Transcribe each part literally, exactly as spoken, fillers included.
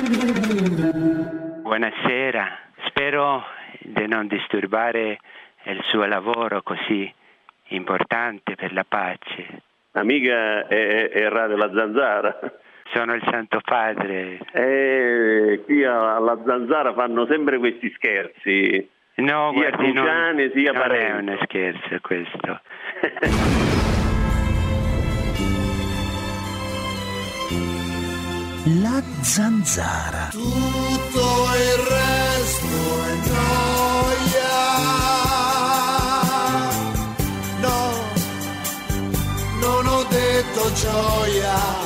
Buonasera, spero di non disturbare il suo lavoro così importante per la pace. Amica, è, è Radio La Zanzara. Sono il Santo Padre. Eh, qui alla Zanzara fanno sempre questi scherzi. No, sia guardi, Cruciani, non, sia non Parenzo. è uno scherzo questo. La Zanzara. Tutto il resto è noia. No, non ho detto gioia.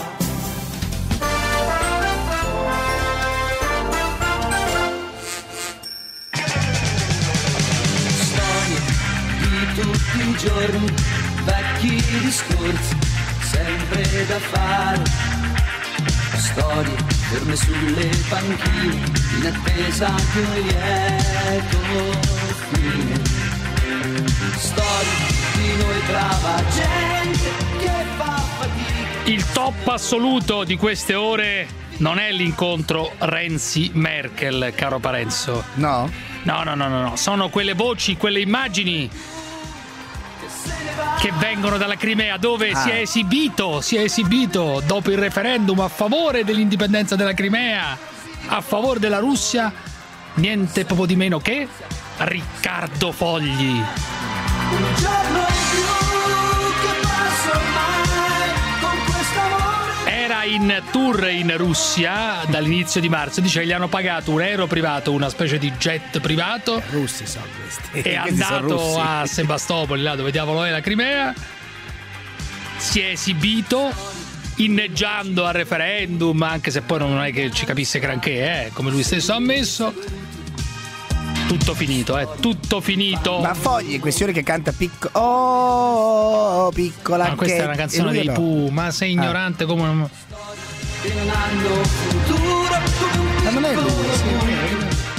Tutti i giorni, vecchi discorsi, sempre da fare. Storie ferme sulle panchine, in attesa di un lieto fine. Storie di noi brava gente che fa fatica. Il top assoluto di queste ore non è l'incontro Renzi-Merkel, caro Parenzo. No? No, no, no, no, no. Sono quelle voci, quelle immagini che vengono dalla Crimea, dove ah. si è esibito, si è esibito dopo il referendum a favore dell'indipendenza della Crimea, a favore della Russia, niente poco di meno che Riccardo Fogli. Un giorno in più che passa ormai con quest'amore. Era in tour in Russia dall'inizio di marzo, dice che gli hanno pagato un aereo privato, una specie di jet privato. Russi sono questi. È andato a Sebastopoli, là dove diavolo è la Crimea. Si è esibito inneggiando al referendum, anche se poi non è che ci capisse granché, eh, come lui stesso ha ammesso. Tutto finito, eh, tutto finito. Ma Fogli è questione che canta picco... Oh, piccola. Ma questa che... è una canzone dei no. Pooh, ma sei ignorante ah. come non... Che non hanno futuro. Ma non è lui, sì.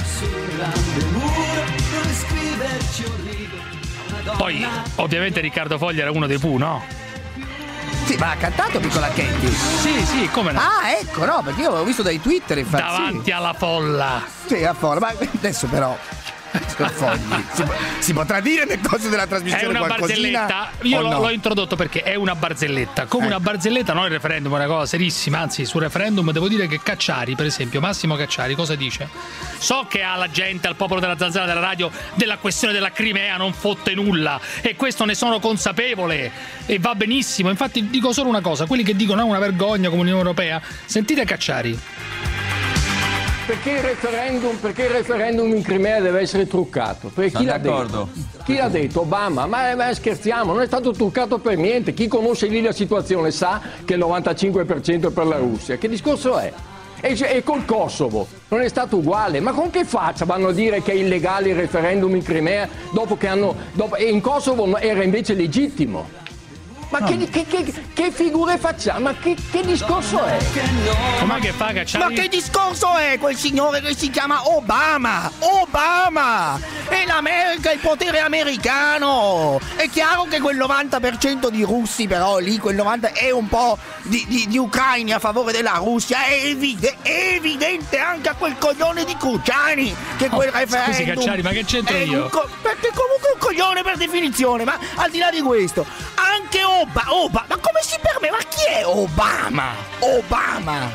Poi, ovviamente Riccardo Fogli era uno dei Pooh, no? Sì, ma ha cantato Piccola Katie? Sì, sì, come no? Ah, ecco, no, perché io l'avevo visto dai Twitter, infatti. Davanti sì. alla folla. Sì, a folla, ma adesso però... Fogli. Si, si potrà dire nel corso della trasmissione è una qualcosina? Barzelletta. Io no? l'ho, l'ho introdotto perché è una barzelletta. Come eh. una barzelletta, non il referendum è una cosa serissima. Anzi, sul referendum devo dire che Cacciari, per esempio, Massimo Cacciari, cosa dice? So che alla gente, al popolo della Zanzara della radio, della questione della Crimea non fotte nulla, e questo ne sono consapevole e va benissimo. Infatti dico solo una cosa: quelli che dicono è una vergogna come Unione Europea, sentite Cacciari. Perché il referendum, perché il referendum in Crimea deve essere truccato? Perché chi l'ha detto? Chi l'ha detto? Obama. Ma, ma scherziamo, non è stato truccato per niente. Chi conosce lì la situazione sa che il novantacinque per cento è per la Russia. Che discorso è? E, e col Kosovo non è stato uguale. Ma con che faccia vanno a dire che è illegale il referendum in Crimea dopo che hanno... Dopo, e in Kosovo era invece legittimo? Ma no. che, che, che, che figure facciamo? Ma che, che discorso è? Com'è che fa Cacciari? Ma che discorso è quel signore che si chiama Obama? Obama! È l'America, il potere americano! È chiaro che quel novanta per cento di russi, però lì quel novanta per cento è un po' di, di, di ucraini a favore della Russia. È, evide- è evidente anche a quel coglione di Cruciani che quel oh, referendum... Scusi Cacciari, ma che c'entro io? Co- perché comunque un coglione per definizione, ma al di là di questo, anche Obama... Oba, Oba, ma come si permette? Ma chi è Obama? Obama!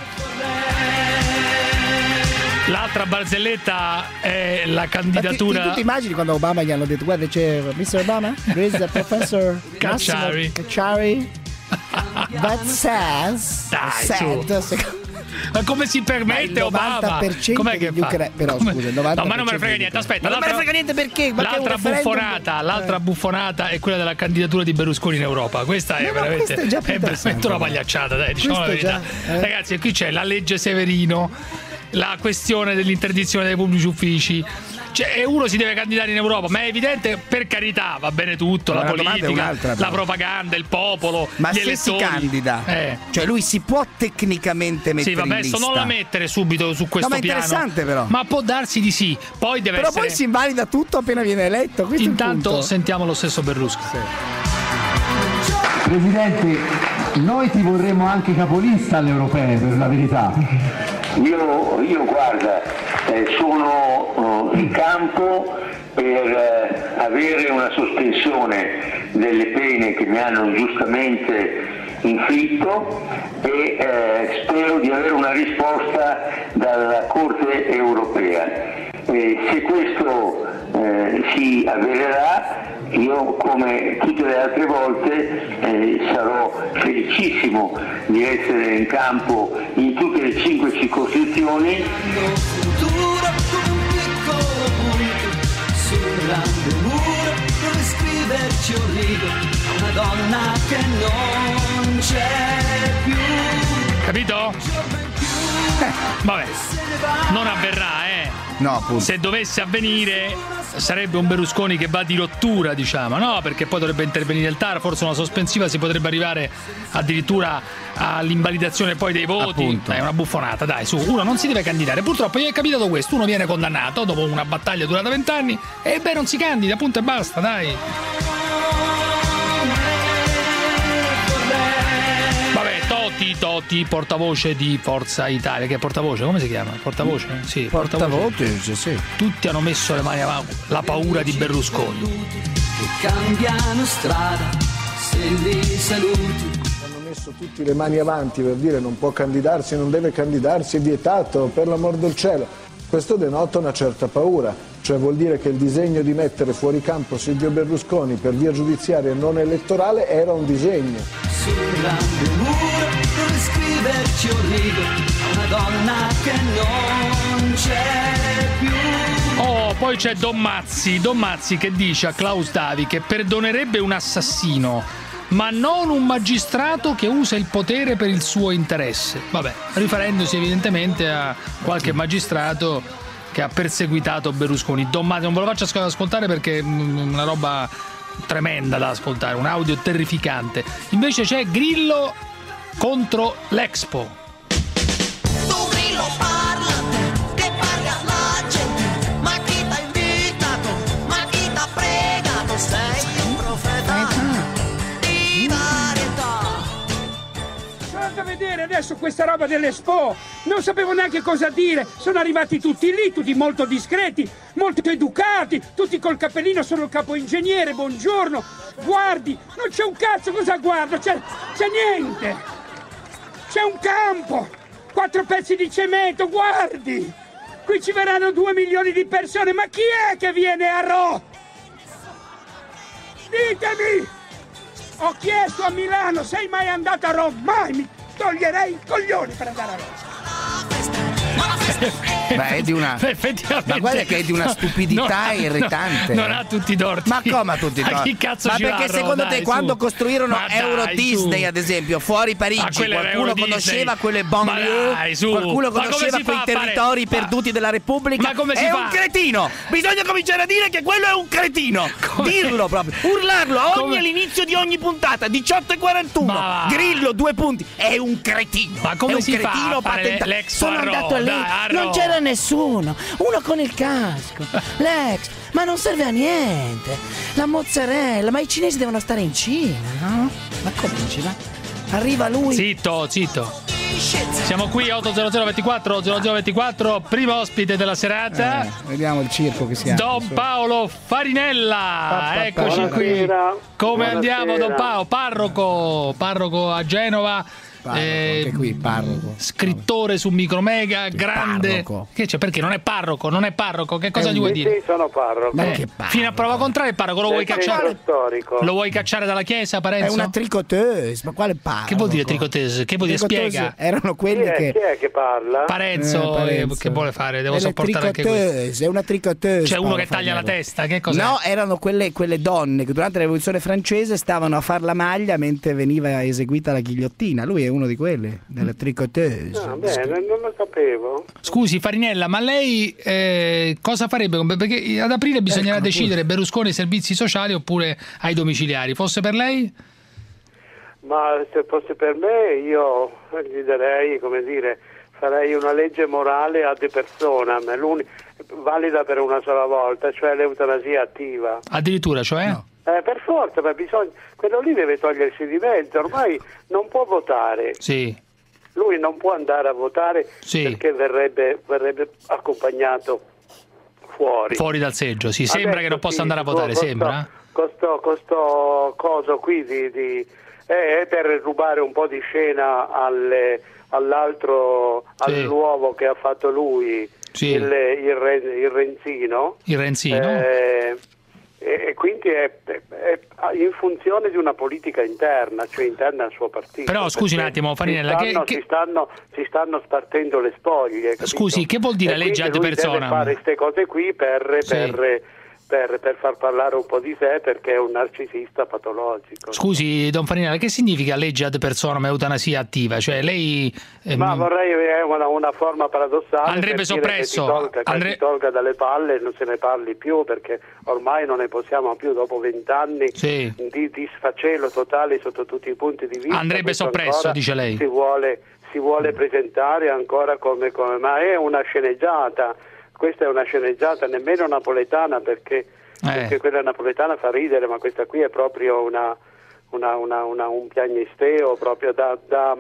L'altra barzelletta è la candidatura. Ma tu ti immagini quando Obama gli hanno detto: guarda, c'è mister Obama, there is a professor Cacciari. Cacciari that says Dai, said, ma come si permette Obama? Com'è che fa? Ukra- però come... scusa, il novanta per cento no, ma non me ne frega niente. Aspetta, non me ne frega niente perché? perché l'altra buffonata, l'altra eh. buffonata è quella della candidatura di Berlusconi in Europa. Questa è no, veramente, questa è, è veramente una pagliacciata, dai, diciamo la verità. Già, eh. Ragazzi, qui c'è la legge Severino, la questione dell'interdizione dei pubblici uffici. Cioè, e uno si deve candidare in Europa, ma è evidente, per carità, va bene tutto, ma la politica, la propaganda, il popolo, ma gli se elettori. si candida, eh. cioè lui si può tecnicamente mettere sì, vabbè, in lista. non la mettere subito su questo no, ma piano. interessante però. Ma può darsi di sì. Poi deve però essere... poi si invalida tutto appena viene eletto. Questo intanto sentiamo lo stesso Berlusconi. Sì. Presidente, noi ti vorremmo anche capolista alle europee, per la verità. Io, io guarda, eh, sono uh, in campo per eh, avere una sospensione delle pene che mi hanno giustamente inflitto e eh, spero di avere una risposta dalla Corte europea. Eh, se questo eh, si avvererà, io come tutte le altre volte eh, sarò felicissimo di essere in campo in tutte le cinque circoscrizioni. Futuro come un piccolo punto sul grande muro dove scriverci un rigo a una donna che non c'è più. Capito? Eh, vabbè, non avverrà, eh. No, appunto. Se dovesse avvenire sarebbe un Berlusconi che va di rottura, diciamo, no? Perché poi dovrebbe intervenire il T A R, forse una sospensiva, si potrebbe arrivare addirittura all'invalidazione poi dei voti. Appunto. È una buffonata, dai, su, uno non si deve candidare. Purtroppo gli è capitato questo, uno viene condannato dopo una battaglia durata vent'anni e beh, non si candida, punto e basta, dai. Vabbè, Totti, Totti, portavoce di Forza Italia, che è portavoce, come si chiama? Portavoce? Sì, portavoce, sì, sì. Tutti hanno messo le mani avanti, la paura di Berlusconi. Che cambiano strada, se li saluti. Hanno messo tutti le mani avanti per dire non può candidarsi, non deve candidarsi, è vietato, per l'amor del cielo. Questo denota una certa paura, cioè vuol dire che il disegno di mettere fuori campo Silvio Berlusconi per via giudiziaria e non elettorale era un disegno. Sul grande muro dove scriverci un rigo a una donna che non c'è più. Oh, poi c'è Don Mazzi, Don Mazzi che dice a Klaus Davi che perdonerebbe un assassino, ma non un magistrato che usa il potere per il suo interesse. Vabbè, riferendosi evidentemente a qualche magistrato che ha perseguitato Berlusconi. Don Mazzi, non ve lo faccio ascoltare perché è una roba tremenda da ascoltare, un audio terrificante. Invece c'è Grillo contro l'Expo. Tu Grillo parla, che parli alla gente, ma chi t'ha invitato, ma chi t'ha pregato, sei un profeta di varietà. Sono andato a vedere adesso questa roba dell'Expo, non sapevo neanche cosa dire, sono arrivati tutti lì, tutti molto discreti, molto educati, tutti col cappellino, sono il capo ingegnere, buongiorno, guardi, non c'è un cazzo, cosa guardo, c'è, c'è niente, c'è un campo, quattro pezzi di cemento, guardi, qui ci verranno due milioni di persone, ma chi è che viene a Rho? Ditemi, ho chiesto a Milano, sei mai andato a Rho? Mai, mi toglierei i coglioni per andare a Rho. Ma è di una effettivamente, ma guarda che è di una stupidità non, irritante. No, non ha tutti i torti. Ma come ha tutti i torti? Ma chi cazzo ma ci perché va, secondo dai, te quando su. costruirono Ma Euro dai, Disney su. ad esempio fuori Parigi, qualcuno conosceva quelle banlieue, qualcuno conosceva quei territori fare... perduti della Repubblica? Ma come si è fa? un cretino. Bisogna cominciare a dire che quello è un cretino. Come? Dirlo proprio, urlarlo a ogni come? All'inizio di ogni puntata diciotto e quarantuno. Ma... Grillo due punti. È un cretino. Ma come è un si cretino fa a fare l'Expo? Sono andato lì, non c'era nessuno, uno con il casco, l'ex, ma non serve a niente, la mozzarella, ma i cinesi devono stare in Cina, no? Ma come in Cina? Arriva lui. Zitto, zitto. Siamo qui otto zero zero ventiquattro zero zero ventiquattro, primo ospite della serata. Eh, vediamo il circo che si ha. Don Paolo Farinella, eccoci qui. Come Buonasera. Andiamo Don Paolo? Parroco, parroco a Genova. Parroco, eh, anche qui parroco. Scrittore su Micromega, che grande. Parroco. Che c'è? Perché non è parroco, non è parroco. Che cosa eh, gli vuoi sì, dire? Sì, sono parroco. Eh, che parroco. Fino a prova contraria, il parroco lo vuoi cacciare? Storico. Lo vuoi cacciare dalla chiesa, Parenzo? È una tricoteuse, ma quale parroco? Che vuol dire tricoteuse? Che vuol dire? Spiega. Erano quelli chi è, che chi è che parla? Parenzo, eh, Parenzo. Che vuole fare? Devo è sopportare anche questo. È una tricoteuse. C'è uno che taglia la testa, che cos'è? No, erano quelle, quelle donne che durante la rivoluzione francese stavano a far la maglia mentre veniva eseguita la ghigliottina. Lui è uno di quelli. Delle tricoteuse. Ah, bene, non lo sapevo. Scusi Farinella, ma lei eh, cosa farebbe? Perché ad aprile bisognerà ecco, decidere Berlusconi ai servizi sociali oppure ai domiciliari. Fosse per lei? Ma se fosse per me io gli darei, come dire, farei una legge morale ad personam, valida per una sola volta, cioè l'eutanasia attiva. Addirittura, cioè? No. Eh, per forza, ma bisogna, quello lì deve togliersi di mezzo, ormai non può votare. Sì. lui non può andare a votare sì. perché verrebbe, verrebbe accompagnato fuori. Fuori dal seggio, sì, sembra Adesso che non possa sì, andare a votare, questo, sembra. Questo, questo coso qui di, di, è per rubare un po' di scena alle, all'altro, sì. all'uovo che ha fatto lui, sì. il, il, Re, il Renzino. Il Renzino. Eh, e quindi è, è, è in funzione di una politica interna, cioè interna al suo partito. Però scusi un attimo, Farinella, si stanno, che, si stanno, si stanno spartendo le spoglie. Capito? Scusi, che vuol dire e legge ad lui personam? deve fare queste cose qui per, Sì. per, per, per far parlare un po' di sé, perché è un narcisista patologico. Scusi, Don Farinella, che significa legge ad personam e eutanasia attiva? Cioè lei... Ehm... Ma vorrei è una, una forma paradossale. Andrebbe per soppresso. Dire che ti tolga, che Andre... ti tolga dalle palle e non se ne parli più, perché ormai non ne possiamo più dopo vent'anni sì. di, di sfacelo totale sotto tutti i punti di vista. Andrebbe soppresso, dice lei. Si vuole, si vuole presentare ancora come, come... Ma è una sceneggiata. Questa è una sceneggiata nemmeno napoletana, perché, eh. perché quella napoletana fa ridere, ma questa qui è proprio una, una, una, una, un piagnisteo proprio da, da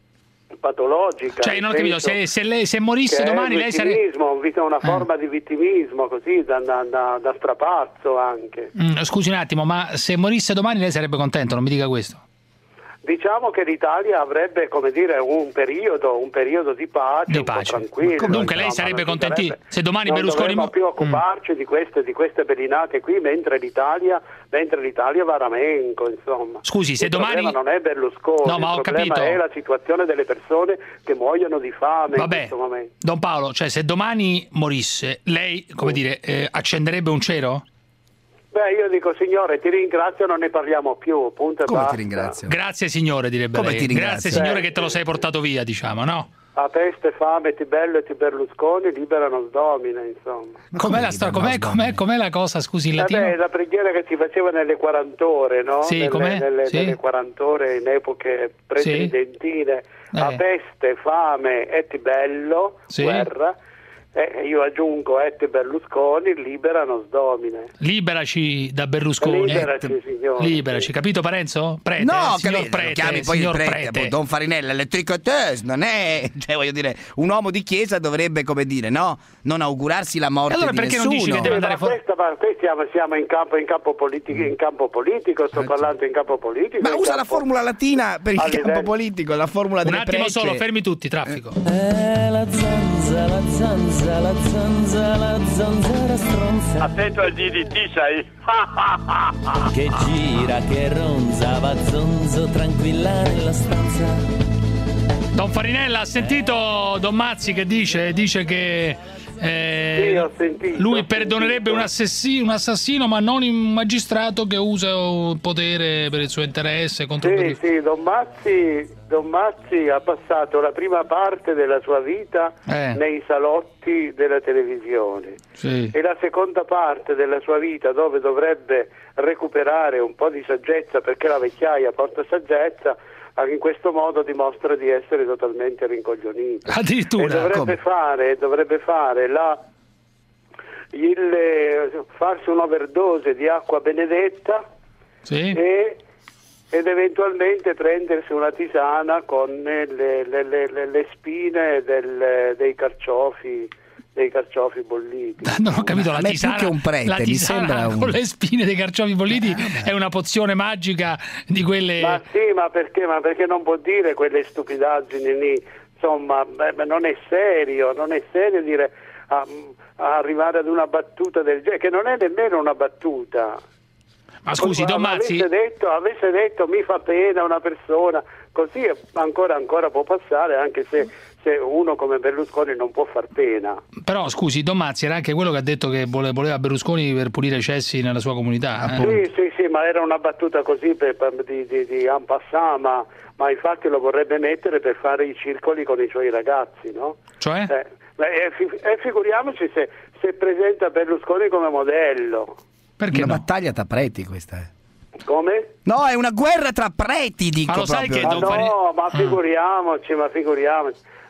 patologica. Cioè, non ho capito, se, se, lei, se morisse domani lei sarebbe... Una forma eh. di vittimismo, così, da, da, da, da strapazzo anche. Mm, scusi un attimo, ma se morisse domani lei sarebbe contento, non mi dica questo. Diciamo che l'Italia avrebbe, come dire, un periodo, un periodo di pace, di un pace. po' tranquillo. Dunque lei insomma, sarebbe contento se domani non Berlusconi... Non più occuparci mm. di queste di queste belinate qui, mentre l'Italia, mentre l'Italia va a ramenco, insomma. Scusi, se il domani... problema non è Berlusconi, no, ma ho il problema capito. è la situazione delle persone che muoiono di fame. Vabbè, in questo momento. Don Paolo, cioè se domani morisse, lei, come mm. dire, eh, accenderebbe un cero? Beh, io dico, signore, ti ringrazio, non ne parliamo più, punto e Come basta. ti ringrazio? Grazie signore, direbbe Come lei. ti ringrazio? Grazie signore che te lo sei portato via, diciamo, no? A peste, fame, Tibello e ti Berlusconi liberano sdomine, insomma. Com'è la, sto- com'è, com'è, com'è la cosa, scusi, in latino? Vabbè, la preghiera che si faceva nelle quarant'ore, no? Sì, nelle, com'è? nelle, Sì. nelle quarant'ore in epoche precedentine. Sì. A Eh. peste, fame e Tibello, Sì. guerra. Eh, io aggiungo et Berlusconi liberano sdomine. Liberaci da Berlusconi. Liberaci, signore. Liberaci, capito Parenzo? Prete, No, signor che prete, chiami poi il signor prete, prete. appunto, Don Farinella, le tricoteuse, non è, cioè voglio dire, un uomo di chiesa dovrebbe, come dire, no, non augurarsi la morte allora di perché nessuno. non dici che deve andare Ma fuori? questa, ma qui siamo, siamo in campo, in campo politico, in campo politico, sto parlando in campo politico. Ma in usa campo... la formula latina per il a campo livello- politico, la formula Un delle attimo prece. solo, fermi tutti, traffico. Eh, la zanza, la zanza, la zanza, la zanzara stronza Attento al D D T, sai? che gira, che ronza, va zonzo tranquilla nella stanza. Don Farinella, ha sentito Don Mazzi che dice? Dice che eh, Sì, ho sentito, lui ho perdonerebbe un assassino, un assassino, ma non un magistrato che usa il potere per il suo interesse contro Sì, il sì, Don Mazzi, Don Mazzi ha passato la prima parte della sua vita Eh. nei salotti della televisione Sì. e la seconda parte della sua vita, dove dovrebbe recuperare un po' di saggezza, perché la vecchiaia porta saggezza, in questo modo dimostra di essere totalmente rincoglionito. Addirittura, e dovrebbe come? fare, dovrebbe fare la, il, farsi un'overdose di acqua benedetta Sì. e, ed eventualmente prendersi una tisana con le, le, le, le, le spine del, dei carciofi dei carciofi bolliti. Non ho capito, la A me più tisana, che un prete, la mi tisana sembra un- con le spine dei carciofi bolliti è una pozione magica di quelle... Ma sì, ma perché, ma perché non può dire quelle stupidaggini lì? Insomma, beh, non è serio, non è serio dire a, a arrivare ad una battuta del genere, che non è nemmeno una battuta. Ma scusi, Don Mazzi... Avesse detto, avesse detto mi fa pena una persona, così ancora ancora può passare, anche se, se uno come Berlusconi non può far pena. Però scusi, Don Mazzi era anche quello che ha detto che vole- voleva Berlusconi per pulire i cessi nella sua comunità. eh? Sì, sì, sì, ma era una battuta così per, per, di, di, di en passant, ma, ma infatti lo vorrebbe mettere per fare i circoli con i suoi ragazzi, no? Cioè? Eh, beh, e, fi- e figuriamoci se, se presenta Berlusconi come modello. Perché una no? battaglia tra preti questa è. Come? No, è una guerra tra preti, dico Ma lo sai proprio. che Ma Don Fari- no, ma Ah. figuriamoci, ma figuriamoci.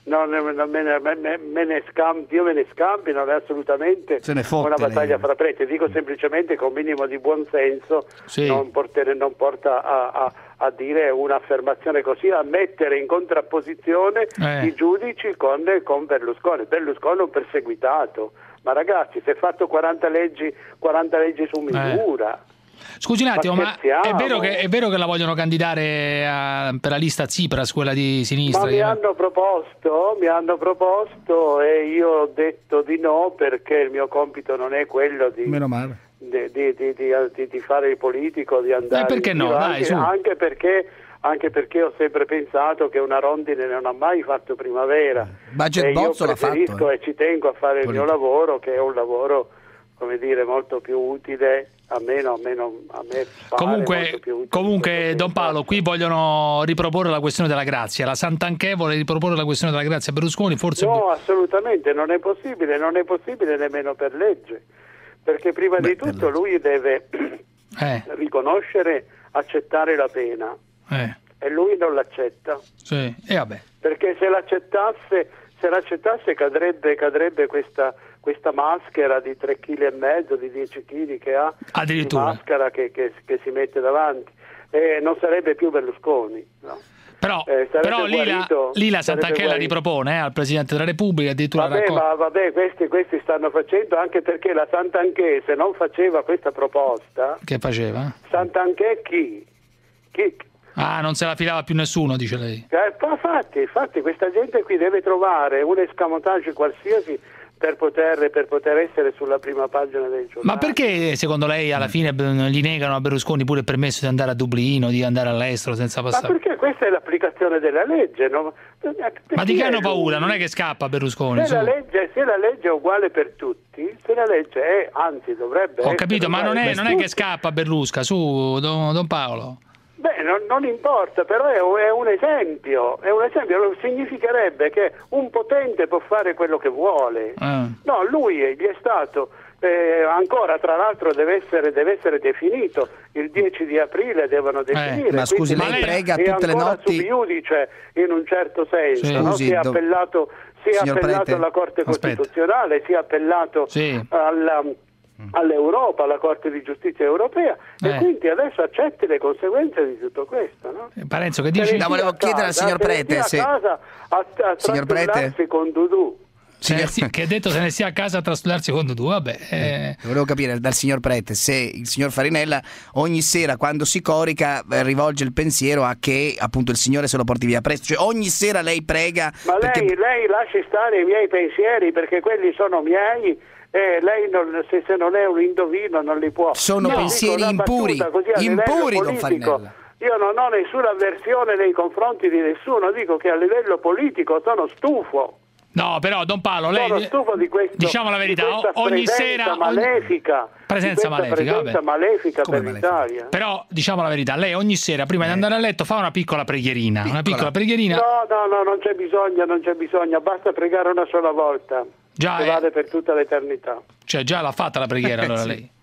non, non me, ne, me, me ne scambi, io me ne scambi, non è assolutamente Se ne fotte una battaglia lei. fra preti. Dico semplicemente che un minimo di buonsenso Sì. non, portere, non porta a, a, a dire un'affermazione così, a mettere in contrapposizione Eh. i giudici con, con Berlusconi. Berlusconi è un perseguitato, ma ragazzi, si è fatto quaranta leggi, quaranta leggi su misura. Scusi un attimo, Ma ma, scherziamo? è, vero che, è vero che la vogliono candidare a- per la lista Tsipras, quella di sinistra? Ma mi che- hanno proposto, mi hanno proposto e io ho detto di no, perché il mio compito non è quello di, Meno male. di, di, di, di- di fare il politico, di andare Eh, perché in no? giro, Dai, anche, su. anche perché anche perché ho sempre pensato che una rondine non ha mai fatto primavera. Budget e io Bozzo l'ha preferisco fatto, eh. e ci tengo a fare il mio lavoro, che è un lavoro, come dire, molto più utile a me, no, a me, non- a me pare Comunque, molto più utile. comunque Don Paolo, qui vogliono riproporre la questione della grazia. La Santanchè vuole riproporre la questione della grazia a Berlusconi, forse... No, assolutamente, non è possibile, non è possibile nemmeno per legge, perché prima Beh, di per tutto lui deve Eh, riconoscere, accettare la pena, eh, e lui non l'accetta, sì. E vabbè. perché se l'accettasse, se l'accettasse cadrebbe, cadrebbe questa, questa maschera di tre chili e mezzo, di dieci chili che ha, di Addirittura. maschera che, che, che si mette davanti, e non sarebbe più Berlusconi, no? Però, Eh, sarebbe però lì, la, guarito, lì la sarebbe Santanchè la guarito. ripropone eh, al Presidente della Repubblica, addirittura Vabbè, raccoglie- ma vabbè, questi, questi stanno facendo, anche perché la Santanchè, se non faceva questa proposta, Che faceva? Santanchè chi? chi? Ah, non se la filava più nessuno, dice lei. Eh, ma infatti, infatti questa gente qui deve trovare un escamotage qualsiasi per poter, per poter essere sulla prima pagina dei giornali. Ma perché secondo lei alla fine b- gli negano a Berlusconi pure il permesso di andare a Dublino, di andare all'estero senza Ma passare? perché questa è l'applicazione della legge, no? Ma di che hanno Perché paura? lui- Non è che scappa Berlusconi. Se la, su. legge, se la legge è uguale per tutti, se la legge è, anzi dovrebbe Ho essere capito, ma non uguale è, per non è che tutti. scappa Berlusca, su Don, Don Paolo. Beh, non, non importa, però è, un- è un esempio, è un esempio, significherebbe che un potente può fare quello che vuole. Eh. No, lui gli è stato, eh, ancora tra l'altro deve essere, deve essere definito, il dieci di aprile devono definire. ma scusi, quindi lei prega è tutte le ancora notti- sub iudice in un certo senso, Sì. no? Scusi, si è do- appellato, si è Signor appellato Prete? alla Corte Aspetta. Costituzionale, si è appellato Sì. alla... all'Europa, alla Corte di Giustizia europea, Eh. e quindi adesso accetti le conseguenze di tutto questo, no? Eh, Parenzo, che Se ne dici? No, stia volevo a chiedere al casa, signor se ne Prete stia se- a casa a, a Signor Prete? trastullarsi con Dudu. Se ne Signor- stia- che ha detto se ne stia a casa a trastullarsi con due, vabbè. eh. Volevo capire dal signor Prete se il signor Farinella ogni sera quando si corica eh, rivolge il pensiero a che appunto il Signore se lo porti via presto, cioè ogni sera lei prega Ma perché- lei, lei lasci stare i miei pensieri, perché quelli sono miei, e lei non, se, se non è un indovino non li può. Sono No, pensieri dico una impuri, battuta così a livello impuri, don politico. Farinella. Io non ho nessuna avversione nei confronti di nessuno, dico che a livello politico sono stufo. No, però Don Paolo, lei Sono stufo di questo, diciamo la verità, di questa o- ogni presenza sera ogni- malefica, Presenza di questa malefica, presenza vabbè. malefica Come per malefica? l'Italia. Però diciamo la verità, lei ogni sera prima di andare a letto fa una piccola preghierina, una piccola preghierina. No, no, no, non c'è bisogno, non c'è bisogno, basta pregare una sola volta, Già, che eh. vale per tutta l'eternità. Cioè già l'ha fatta la preghiera allora Sì. lei.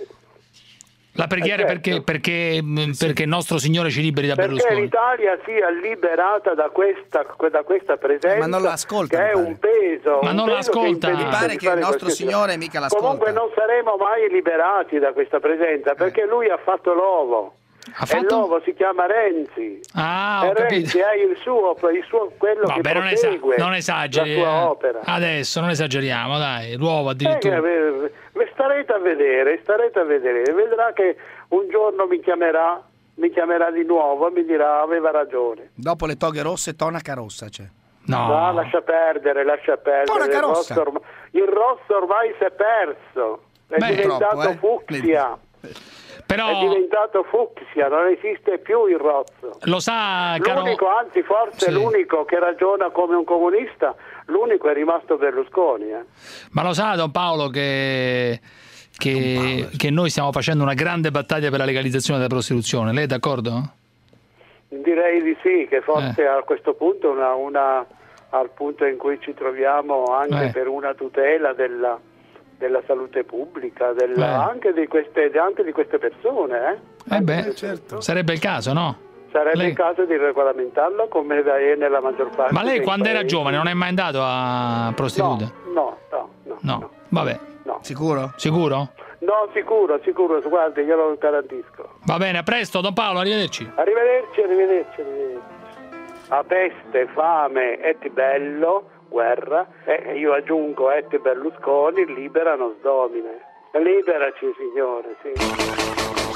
La preghiera Eh, certo. perché, perché, mh, perché il nostro Signore ci liberi da Perché Berlusconi. l'Italia sia liberata da questa, da questa presenza, Ma non la ascolta, che è mi pare. un peso. Ma un non la peso che ascolta. impedisce Mi pare di che fare il nostro qualsiasi- Signore mica l'ascolta. Comunque non saremo mai liberati da questa presenza, perché lui ha fatto l'ovo. Ha E fatto? l'uovo si chiama Renzi. Ah, ho e Renzi capito. è il suo, il suo quello Vabbè, che non, esa- prosegue non esageri. la sua eh. opera. Adesso non esageriamo, dai, l'uovo Eh, addirittura. eh, eh, starete a vedere, starete a vedere, vedrà che un giorno mi chiamerà, mi chiamerà di nuovo e mi dirà aveva ragione. dopo le toghe rosse tonaca rossa c'è. No. No, lascia perdere, lascia perdere. Tonaca Il rossa. rosso, ormai, il rosso ormai si è perso, è Beh, diventato troppo, eh. fucsia. Però È diventato fucsia, non esiste più il rosso. lo sa, caro... L'unico, anzi forse Sì. l'unico che ragiona come un comunista, l'unico è rimasto Berlusconi. Eh. Ma lo sa Don Paolo che... Che, che noi stiamo facendo una grande battaglia per la legalizzazione della prostituzione, lei è d'accordo? Direi di sì, che forse Eh. a questo punto una, una, al punto in cui ci troviamo anche Eh. per una tutela della, della salute pubblica, della, Eh. anche, di queste, anche di queste persone. Eh, Eh beh, sarebbe il caso, no? Sarebbe lei... il caso di regolamentarlo come è nella maggior parte. Ma lei dei quando paesi. era giovane non è mai andato a prostitute? No, no, no. No, no. Vabbè. No. Sicuro? Sicuro? No, sicuro, sicuro, guardi, io lo garantisco. Va bene, a presto, Don Paolo, arrivederci. Arrivederci, arrivederci, arrivederci. A peste, fame et bello, guerra, e io aggiungo et Berlusconi, liberano domine. Liberaci, signore, sì.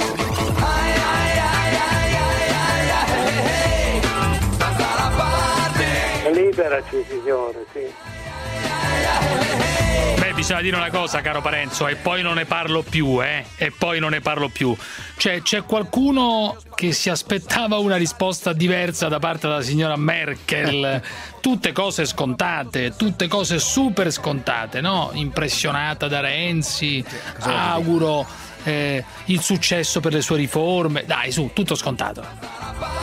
Liberaci, signore, sì. Beh, bisogna dire una cosa, caro Parenzo, e poi non ne parlo più, eh? E poi non ne parlo più. Cioè, c'è qualcuno che si aspettava una risposta diversa da parte della signora Merkel. Tutte cose scontate, tutte cose super scontate, no? Impressionata da Renzi, auguro eh, il successo per le sue riforme. Dai, su, tutto scontato.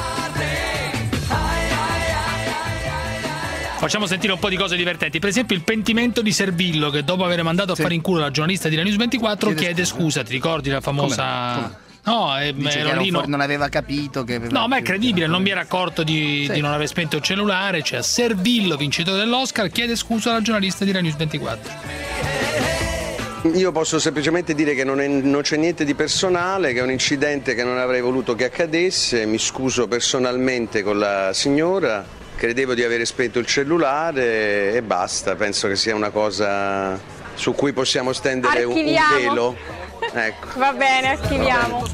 Facciamo sentire un po' di cose divertenti. Per esempio il pentimento di Servillo, che dopo aver mandato a Sì. fare in culo la giornalista di La News ventiquattro chiede, Chiede scusa. scusa. Ti ricordi la famosa... Come? No, eh, Dice ero che lì, non, no... fu- non aveva capito che aveva... No, ma è credibile, non mi era accorto di, Sì. di non aver spento il cellulare. Cioè, Servillo, vincitore dell'Oscar, chiede scusa alla giornalista di La News ventiquattro. Io posso semplicemente dire che non, è, non c'è niente di personale, che è un incidente che non avrei voluto che accadesse. Mi scuso personalmente con la signora. Credevo di avere spento il cellulare e basta, penso che sia una cosa su cui possiamo stendere un, un Archiviamo. velo. Ecco. Va bene, archiviamo.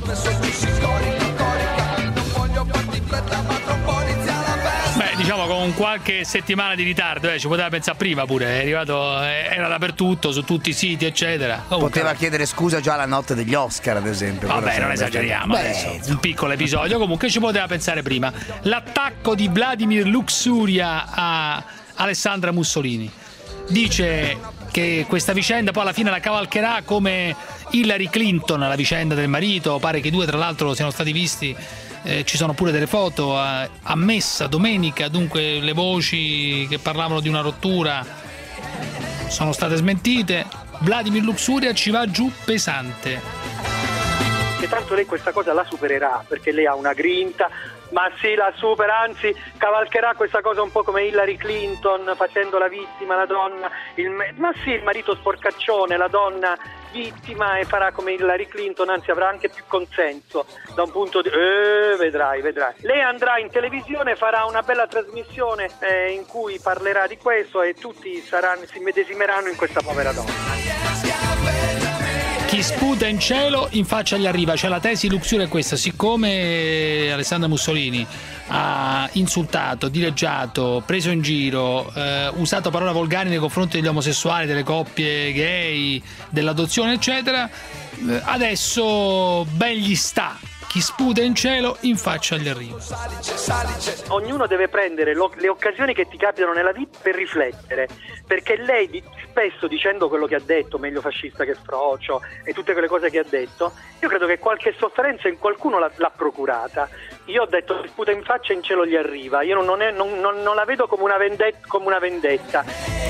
Beh, diciamo con qualche settimana di ritardo, eh, ci poteva pensare prima pure, è arrivato, eh, era dappertutto, su tutti i siti, eccetera. Comunque, Poteva chiedere scusa già la notte degli Oscar, ad esempio. vabbè, Quello non sarebbe- esageriamo Beh, adesso. Un piccolo episodio, comunque ci poteva pensare prima. L'attacco di Vladimir Luxuria a Alessandra Mussolini. Dice che questa vicenda poi alla fine la cavalcherà come Hillary Clinton, la vicenda del marito. Pare che i due tra l'altro siano stati visti, eh, ci sono pure delle foto a, a messa domenica, dunque le voci che parlavano di una rottura sono state smentite. Vladimir Luxuria ci va giù pesante. Che tanto lei questa cosa la supererà, perché lei ha una grinta, ma sì, la supera, anzi cavalcherà questa cosa un po' come Hillary Clinton, facendo la vittima, la donna, il, ma sì, il marito sporcaccione, la donna vittima, e farà come Hillary Clinton, anzi avrà anche più consenso da un punto di... Eh, vedrai, vedrai. Lei andrà in televisione, farà una bella trasmissione eh, in cui parlerà di questo e tutti saranno, si medesimeranno in questa povera donna. Chi sputa in cielo in faccia gli arriva. Cioè la tesi Luxuria è questa: siccome Alessandra Mussolini ha insultato, dileggiato, preso in giro, eh, usato parole volgari nei confronti degli omosessuali, delle coppie gay, dell'adozione eccetera, eh, adesso ben gli sta. Chi sputa in cielo in faccia gli arriva. Ognuno deve prendere lo- le occasioni che ti capitano nella vita per riflettere, perché lei di- spesso, dicendo quello che ha detto, meglio fascista che frocio e tutte quelle cose che ha detto, io credo che qualche sofferenza in qualcuno l'ha, l'ha procurata. Io ho detto: chi sputa in faccia in cielo gli arriva. Io non, non, è, non, non, non la vedo come una, vendet- come una vendetta.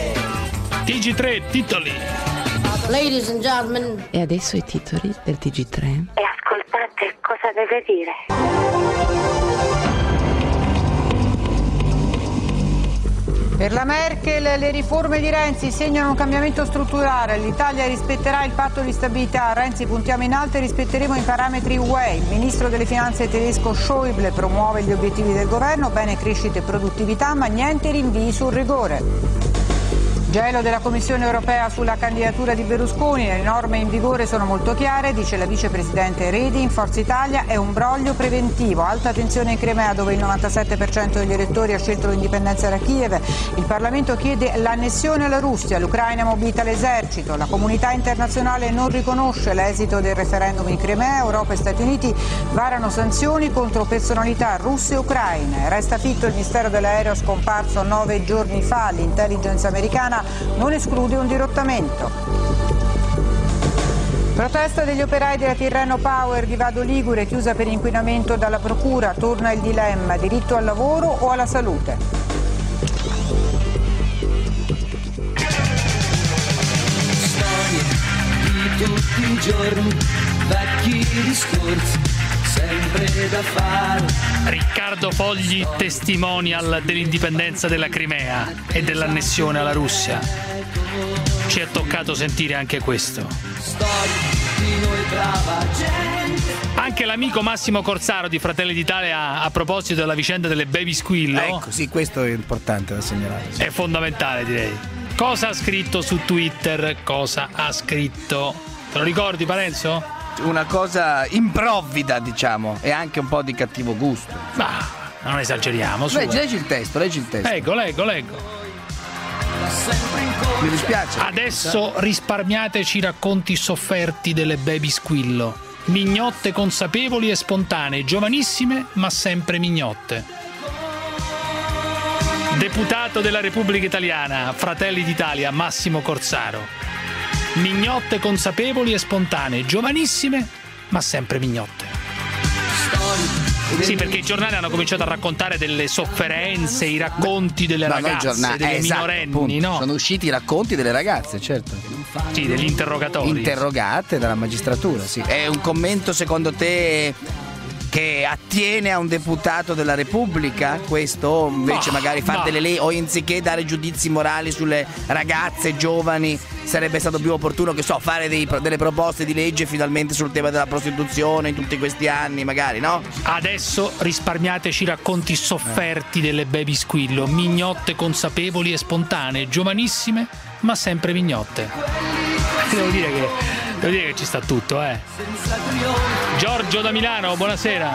T G tre, titoli. Ladies and gentlemen. E adesso i titoli del T G tre. E ascoltate cosa deve dire. Per la Merkel le riforme di Renzi segnano un cambiamento strutturale. L'Italia rispetterà il patto di stabilità. Renzi, puntiamo in alto e rispetteremo i parametri U E. Il ministro delle finanze tedesco Schäuble promuove gli obiettivi del governo, bene crescita e produttività, ma niente rinvii sul rigore. Gelo della Commissione europea sulla candidatura di Berlusconi. Le norme in vigore sono molto chiare, dice la vicepresidente Reding. Forza Italia è un broglio preventivo. Alta tensione in Crimea, dove il novantasette per cento degli elettori ha scelto l'indipendenza da Kiev. Il Parlamento chiede l'annessione alla Russia. L'Ucraina mobilita l'esercito. La comunità internazionale non riconosce l'esito del referendum in Crimea. Europa e Stati Uniti varano sanzioni contro personalità russe e ucraine. Resta fitto il mistero dell'aereo scomparso nove giorni fa. L'intelligence americana non esclude un dirottamento. Protesta degli operai della Tirreno Power di Vado Ligure, chiusa per inquinamento dalla procura. Torna il dilemma: diritto al lavoro o alla salute? Storie di tutti i giorni, vecchi discorsi, sempre da fare. Riccardo Fogli, testimonial dell'indipendenza della Crimea e dell'annessione alla Russia. Ci è toccato sentire anche questo. Anche l'amico Massimo Corsaro di Fratelli d'Italia, a proposito della vicenda delle baby squillo, ecco, sì, questo è importante da segnalare. Sì. È fondamentale, direi. Cosa ha scritto su Twitter? Cosa ha scritto? Te lo ricordi, Parenzo? Una cosa improvvida, diciamo, e anche un po' di cattivo gusto. Ma non esageriamo. Su. Leggi, leggi il testo, leggi il testo. Leggo, leggo, leggo. Mi dispiace. Adesso risparmiateci i racconti sofferti delle baby squillo. Mignotte consapevoli e spontanee, giovanissime ma sempre mignotte. Deputato della Repubblica Italiana, Fratelli d'Italia, Massimo Corsaro. Mignotte consapevoli e spontanee, giovanissime ma sempre mignotte. Sì, perché i giornali hanno cominciato a raccontare delle sofferenze, i racconti delle no, ragazze, giornali, delle eh, esatto, minorenni, appunto. no? Sono usciti i racconti delle ragazze, certo. Sì, degli interrogatori. Interrogate dalla magistratura, sì. È un commento, secondo te, che attiene a un deputato della Repubblica? Questo invece ma, magari fare ma. delle leggi, o anziché dare giudizi morali sulle ragazze giovani, sarebbe stato più opportuno, che so, fare dei, delle proposte di legge finalmente sul tema della prostituzione in tutti questi anni, magari, no? Adesso risparmiateci i racconti sofferti delle baby squillo, mignotte consapevoli e spontanee, giovanissime ma sempre mignotte. Devo dire che, devo dire che ci sta tutto, eh. Giorgio da Milano, buonasera.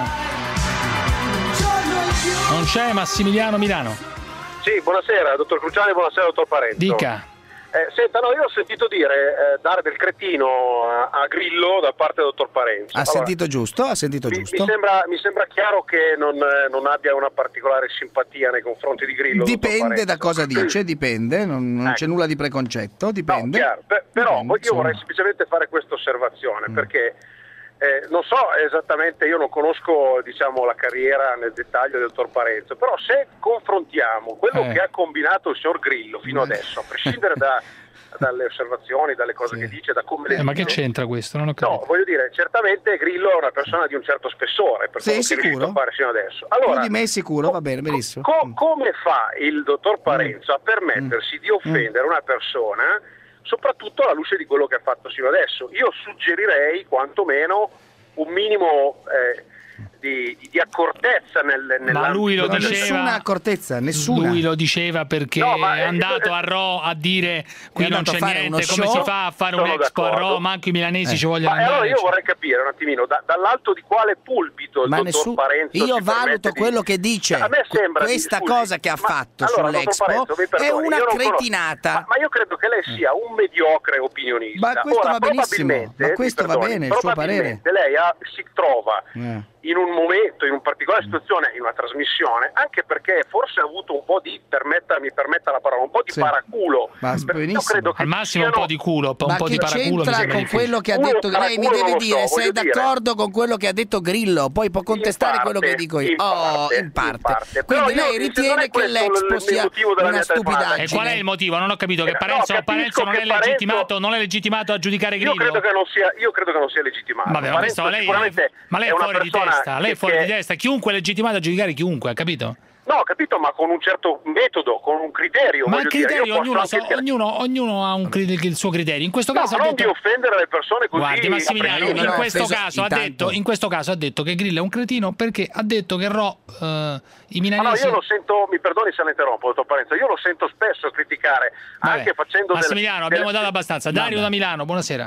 Non c'è Massimiliano Milano. Sì, buonasera, dottor Cruciani, buonasera, dottor Parenzo. Dica. Eh, senta, no, io ho sentito dire eh, dare del cretino a, a Grillo da parte del dottor Parenzo. Ha allora, sentito giusto? Ha sentito mi, giusto? Mi sembra, mi sembra chiaro che non, eh, non abbia una particolare simpatia nei confronti di Grillo. Dipende da cosa dice, dipende, non, non ecco. c'è nulla di preconcetto, dipende. No, chiaro, per, però dipende, io insomma. vorrei semplicemente fare questa osservazione, Mm. perché eh, non so esattamente, io non conosco, diciamo, la carriera nel dettaglio del dottor Parenzo, però se confrontiamo quello Eh. che ha combinato il signor Grillo fino Eh. adesso, a prescindere da dalle osservazioni, dalle cose Sì. che dice, da come le Eh, ma che dice. c'entra questo? Non ho capito. No, voglio dire, certamente Grillo è una persona di un certo spessore per Sei quello che è riuscito sicuro? a fare fino adesso. Allora, Più di me sicuro, va bene, benissimo. co- Mm. come fa il dottor Parenzo a permettersi di offendere una persona, soprattutto alla luce di quello che ha fatto fino adesso? Io suggerirei quantomeno un minimo eh, di, di accortezza nel, Ma lui lo Ma diceva. nessuna accortezza, nessuna. Lui lo diceva perché No, ma è è- andato a Ro a dire qui È non andato c'è a fare uno niente, come show. si fa a fare Sono un'Expo a d'accordo. Ro, manco i milanesi Eh. ci vogliono Ma allora andare. io vorrei capire un attimino da- dall'alto di quale pulpito il Ma dottor nessun- Parenzo io si valuto permette di- quello che dice. A me sembra di- Questa scusi, cosa che ha ma- fatto allora, dottor sull'Expo Parenzo, mi è perdoni, una io non conosco- cretinata. ma, ma io credo che lei sia un mediocre opinionista. Ma questo Ora, va benissimo, probabilmente, ma mi questo va perdoni, bene, il suo probabilmente lei ha- si trova Eh. in un momento, in un particolare situazione, in una trasmissione, anche perché forse ha avuto un po' di, permetta, mi permetta la parola, un po' di Sì. paraculo. Ma Io benissimo. credo che Al massimo un siano- po' di culo, un Ma po' che di paraculo mi c'entra sembra con difficile. quello che ha Uno detto? paraculo Lei mi non deve lo dire so, se è voglio dire. d'accordo con quello che ha detto Grillo, poi può contestare In quello che parte, dico io. in Oh, parte, in parte. in parte. Però Quindi io- lei non ritiene è che questo l'Expo il sia motivo della una mia telefonata. stupidaggine. E qual è il motivo? Non ho capito che Eh, no, Parenzo, capisco Parenzo non che è legittimato, Parenzo- non è legittimato a giudicare Io Grillo? credo che non sia, io credo che non sia legittimato. Vabbè, ma Parenzo questo lei, sicuramente ma lei è, è una fuori di persona testa, lei è che- fuori di che- testa, chiunque è legittimato a giudicare chiunque, ha capito? No, ho capito, ma con un certo metodo, con un criterio. Ma voglio il criterio, dire, io posso ognuno, anche so- dire- ognuno, ognuno ha un criterio, il suo criterio. In questo No, caso ma ha non detto... di offendere le persone così. Guardi, a Massimiliano, prescindere. in non ho questo, offeso caso, ha intanto. detto, in questo caso ha detto che Grillo è un cretino perché ha detto che Ro, eh, i Ma no, milanesi... io lo sento, mi perdoni se la interrompo, dottor Parenzo, io lo sento spesso criticare, Vabbè. anche facendo delle- Massimiliano, delle- abbiamo dato abbastanza. Dario da Milano, buonasera.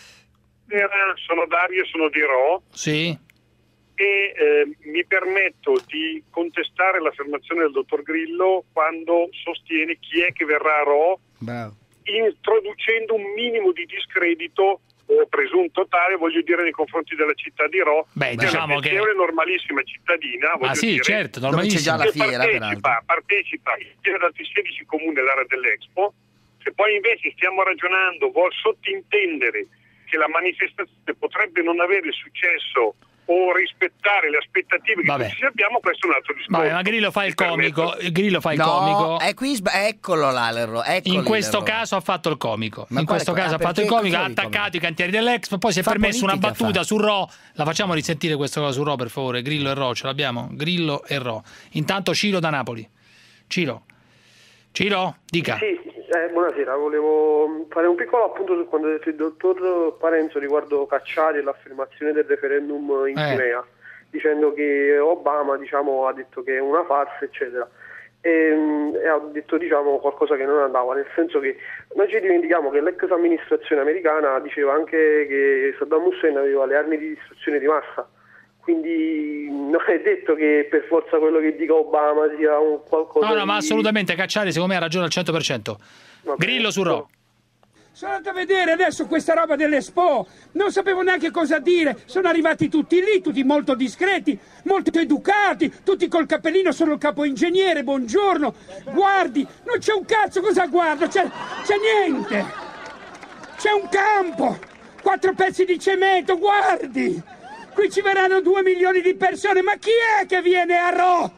Sono Dario, sono di Ro Sì. e eh, mi permetto di contestare l'affermazione del dottor Grillo quando sostiene chi è che verrà a Ro, Bravo. introducendo un minimo di discredito o presunto tale, voglio dire, nei confronti della città di Ro, Beh, che è diciamo una che- piacevole, normalissima cittadina, voglio Ah sì, dire, certo, Dove c'è già normalissimo. la che fiera, peraltro. partecipa, partecipa insieme ad altri sedici comuni all'area dell'Expo. Se poi invece stiamo ragionando, vuol sottintendere che la manifestazione potrebbe non avere il successo o rispettare le aspettative che Vabbè. tutti abbiamo, questo è un altro discorso. Vabbè, ma Grillo fa il comico, Grillo fa il no, comico. è qui sb- eccolo là l'errore. Eccoli In questo l'errore. caso ha fatto il comico. Ma In quale questo co- caso ah, ha fatto il perché comico, ha così attaccato i cantieri dell'Expo, poi si è Fa permesso una politica, battuta fa. su Ro. La facciamo risentire questa cosa su Ro, per favore. Grillo e Ro, ce l'abbiamo? Grillo e Ro. Intanto Ciro da Napoli. Ciro. Ciro, dica. Sì, eh, buonasera, volevo fare un piccolo appunto su quanto ha detto il dottor Parenzo riguardo Cacciari e l'affermazione del referendum in Eh. Crimea, dicendo che Obama, diciamo, ha detto che è una farsa, eccetera. E, e ha detto, diciamo, qualcosa che non andava, nel senso che noi ci dimentichiamo che l'ex amministrazione americana diceva anche che Saddam Hussein aveva le armi di distruzione di massa. Quindi non è detto che per forza quello che dica Obama sia un qualcosa No, no, ma di... assolutamente Cacciari secondo me ha ragione al cento per cento. Grillo su Ro. Sono andato a vedere adesso questa roba dell'Expo, non sapevo neanche cosa dire, sono arrivati tutti lì, tutti molto discreti, molto educati, tutti col cappellino, sono il capo ingegnere, buongiorno, guardi, non c'è un cazzo, cosa guardo, c'è, c'è niente, c'è un campo, quattro pezzi di cemento, guardi, qui ci verranno due milioni di persone, ma chi è che viene a Ro?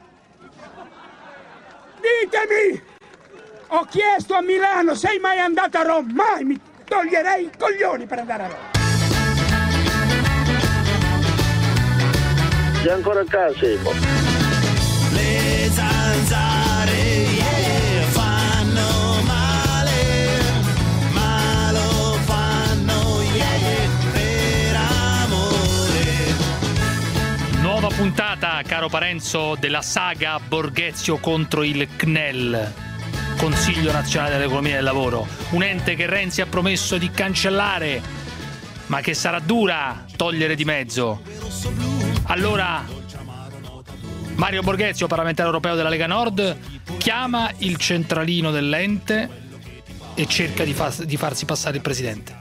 Ditemi! Ho chiesto a Milano, sei mai andato a Roma? Mai, mi toglierei i coglioni per andare a Roma. Sei ancora a casa, Emo? Le zanzare yeah, fanno male, ma lo fanno yeah, per amore. Nuova puntata, caro Parenzo, della saga Borghezio contro il C N E L. Consiglio Nazionale dell'Economia e del Lavoro, un ente che Renzi ha promesso di cancellare, ma che sarà dura togliere di mezzo. Allora, Mario Borghezio, parlamentare europeo della Lega Nord, chiama il centralino dell'ente e cerca di, fa- di farsi passare il presidente.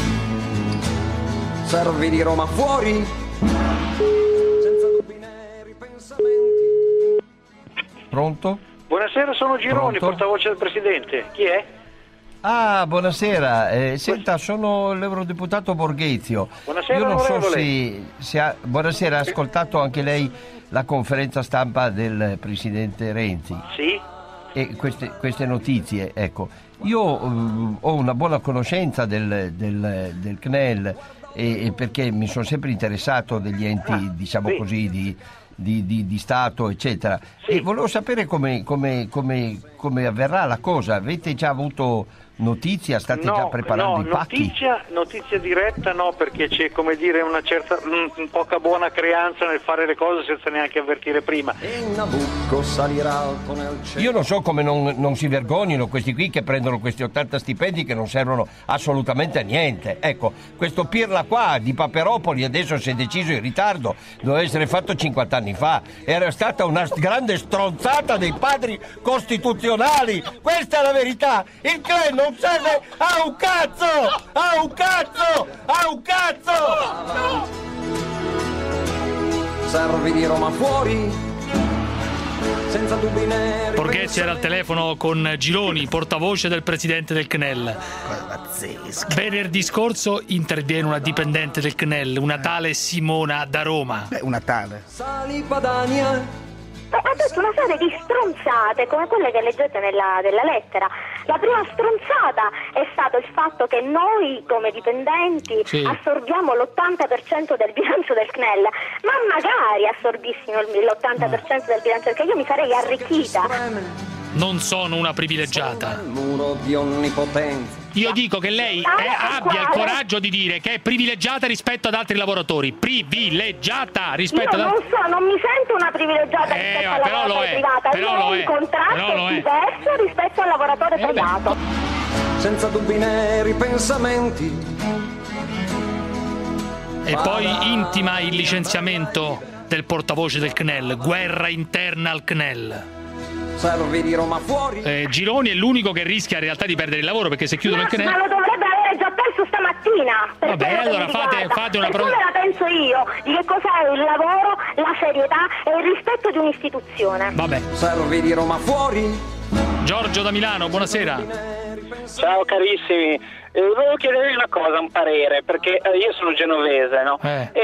Servi di Roma fuori, senza dubbi né ripensamenti. Pronto? Buonasera, sono Gironi, Pronto? portavoce del Presidente. Chi è? Ah, buonasera. Eh, senta, sono l'eurodeputato Borghezio. Buonasera, Io non so onorevole. se, se ha, buonasera, ha ascoltato anche lei la conferenza stampa del Presidente Renzi. Sì. E queste, queste notizie, ecco. Io eh, ho una buona conoscenza del, del, del C N E L e, e perché mi sono sempre interessato degli enti, Ah, diciamo sì. così, di... Di, di, di Stato, eccetera. Sì. E volevo sapere come, come, come, come avverrà la cosa. Avete già avuto notizia? State no, già preparando no, i pacchi? Notizia, notizia diretta no, perché c'è, come dire, una certa mh, poca buona creanza nel fare le cose senza neanche avvertire prima. E Nabucco salirà alto nel cielo. Io non so come non, non si vergognino questi qui che prendono questi ottanta stipendi che non servono assolutamente a niente. Ecco, questo Pirla qua di Paperopoli adesso si è deciso in ritardo, doveva essere fatto cinquanta anni fa. Era stata una grande stronzata dei padri costituzionali. Questa è la verità. Il C N E L non serve a un cazzo! A un cazzo! A un cazzo! Servi di Roma fuori, senza dubbi né Borghezio era al telefono con Gironi, portavoce del presidente del C N E L. Venerdì scorso interviene una dipendente del C N E L, una tale Simona da Roma. Beh, una tale. Sali Padania. Ha detto una serie di stronzate come quelle che leggete nella, nella lettera. La prima stronzata è stato il fatto che noi come dipendenti Sì. assorbiamo l'ottanta per cento del bilancio del C N E L, ma magari assorbissimo l'ottanta per cento del bilancio, perché io mi sarei arricchita. Non sono una privilegiata. Muro di onnipotenza. Io dico che lei è- abbia il coraggio di dire che è privilegiata rispetto ad altri lavoratori. Privilegiata rispetto Io ad non altri. so, non mi sento una privilegiata Eh, rispetto ma al però lo lavoratore è, privato, però io lo ho è, un contratto però lo è. diverso rispetto al lavoratore privato. Senza dubbi né ripensamenti. E poi intima il licenziamento del portavoce del C N E L. Guerra interna al C N E L. Servi di Roma fuori. Eh, Gironi è l'unico che rischia in realtà di perdere il lavoro perché se chiudono il C N E Ma L. lo dovrebbe avere già perso stamattina. per Vabbè, quello che allora mi fate- riguarda. fate una Per pro- come la penso io, di che cos'è il lavoro, la serietà e il rispetto di un'istituzione. Vabbè. Servi di Roma fuori. Giorgio da Milano, buonasera. Ciao carissimi, eh, volevo chiedervi una cosa, un parere, perché eh, io sono genovese, no? Eh. E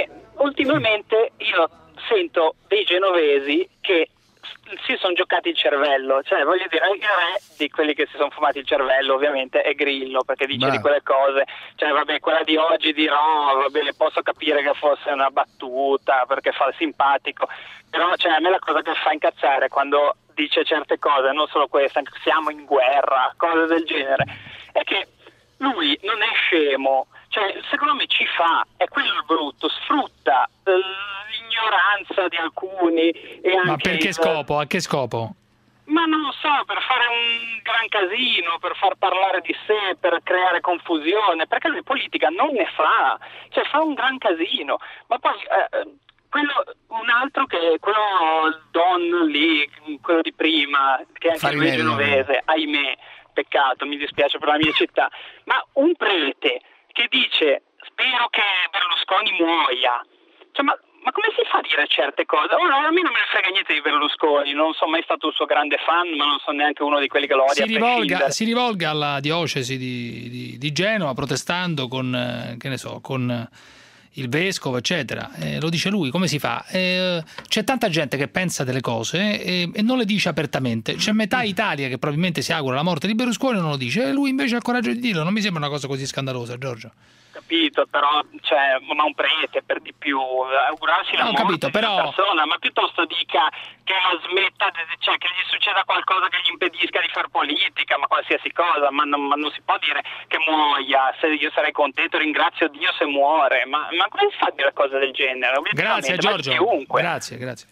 ultimamente io sento dei genovesi che si sono giocati il cervello, cioè voglio dire, il re di quelli che si sono fumati il cervello ovviamente è Grillo, perché dice Beh. di quelle cose, cioè vabbè, quella di oggi dirò, vabbè, posso capire che fosse una battuta perché fa il simpatico, però cioè a me la cosa che fa incazzare è quando dice certe cose, non solo questa, siamo in guerra, cose del genere, è che lui non è scemo, cioè secondo me ci fa, è quello il brutto, sfrutta eh, l'ignoranza di alcuni e anche Ma per che il- scopo? A che scopo? ma non lo so, per fare un gran casino, per far parlare di sé, per creare confusione, perché lui politica non ne fa, cioè fa un gran casino, ma poi eh, quello, un altro che quello Don lì, quello di prima, che è anche lui Farinelli. genovese, ahimè, peccato, mi dispiace per la mia città, ma un prete che dice spero che Berlusconi muoia, cioè ma Ma come si fa a dire certe cose? Ora, a me non me ne frega niente di Berlusconi, non sono mai stato un suo grande fan, ma non sono neanche uno di quelli che lo odia Si a rivolga, prescindere. si rivolga alla diocesi di, di- di Genova protestando con, eh, che ne so, con eh, il vescovo, eccetera. Eh, lo dice lui, come si fa? Eh, c'è tanta gente che pensa delle cose e, e non le dice apertamente. C'è metà Italia che probabilmente si augura la morte di Berlusconi e non lo dice. E lui invece ha il coraggio di dirlo. Non mi sembra una cosa così scandalosa, Giorgio. Capito, però, cioè, ma un prete per di più, augurarsi la Ho morte capito, di però- una persona, ma piuttosto dica che la smetta, de- cioè che gli succeda qualcosa che gli impedisca di far politica, ma qualsiasi cosa, ma non, ma non si può dire che muoia, se io sarei contento, ringrazio Dio se muore, ma, ma come si fa a dire cose del genere? Grazie, Obiettivamente, ma Giorgio. chiunque. Grazie, grazie.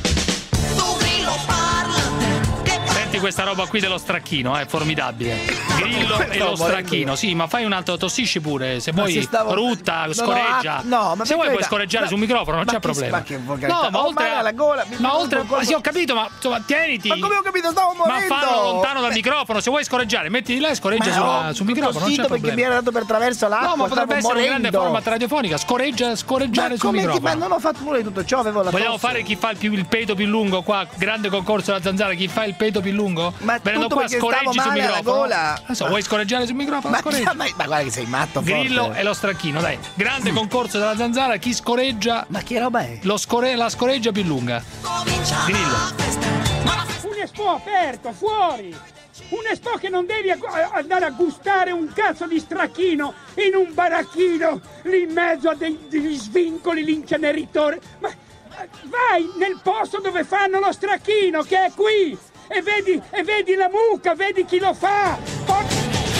Senti questa roba qui dello stracchino, è formidabile. Grillo e Stavo lo stracchino. Sì, ma fai un altro, tossisci pure. Se Ma vuoi, se stavo- rutta, No, scoreggia. no, no, ma se per vuoi puoi carità, scoreggiare ma- sul microfono, non ma c'è che- problema. ma che volgarità. No, ma Ho oltre male alla gola, mi ma fa oltre un colpo- sì, ho capito, ma insomma, tieniti. Ma come ho capito, stavo Ma morendo. fallo lontano dal microfono, se vuoi scoreggiare, mettiti là e scoreggia Ma sulla- ho sul microfono, non c'è tossito perché problema. mi era dato per traverso l'acqua. No, ma stavo potrebbe essere una grande morendo. format radiofonica, scoreggia, scoreggiare Ma sul come ti microfono. fa? Non ho fatto nulla di tutto ciò, avevo la Vogliamo tosse. fare chi fa il, più, il peto più lungo qua? Grande concorso alla zanzara, chi fa il peto più lungo? Ma Venendo tutto qua, perché stavo scoreggi sul male alla microfono. gola. Adesso, vuoi scoreggiare sul microfono? Ma, Scoreggi. ma, ma guarda che sei matto forte. Grillo e lo stracchino, dai. Grande concorso della zanzara, chi scoreggia. Ma che roba è? Lo score, la scoreggia più lunga. Grillo. Un Expo aperto, fuori! Un Expo che non devi ag- andare a gustare un cazzo di stracchino in un baracchino lì in mezzo a dei- degli svincoli, l'inceneritore. Ma eh, vai nel posto dove fanno lo stracchino, che è qui! E vedi, e vedi la mucca, vedi chi lo fa! Por-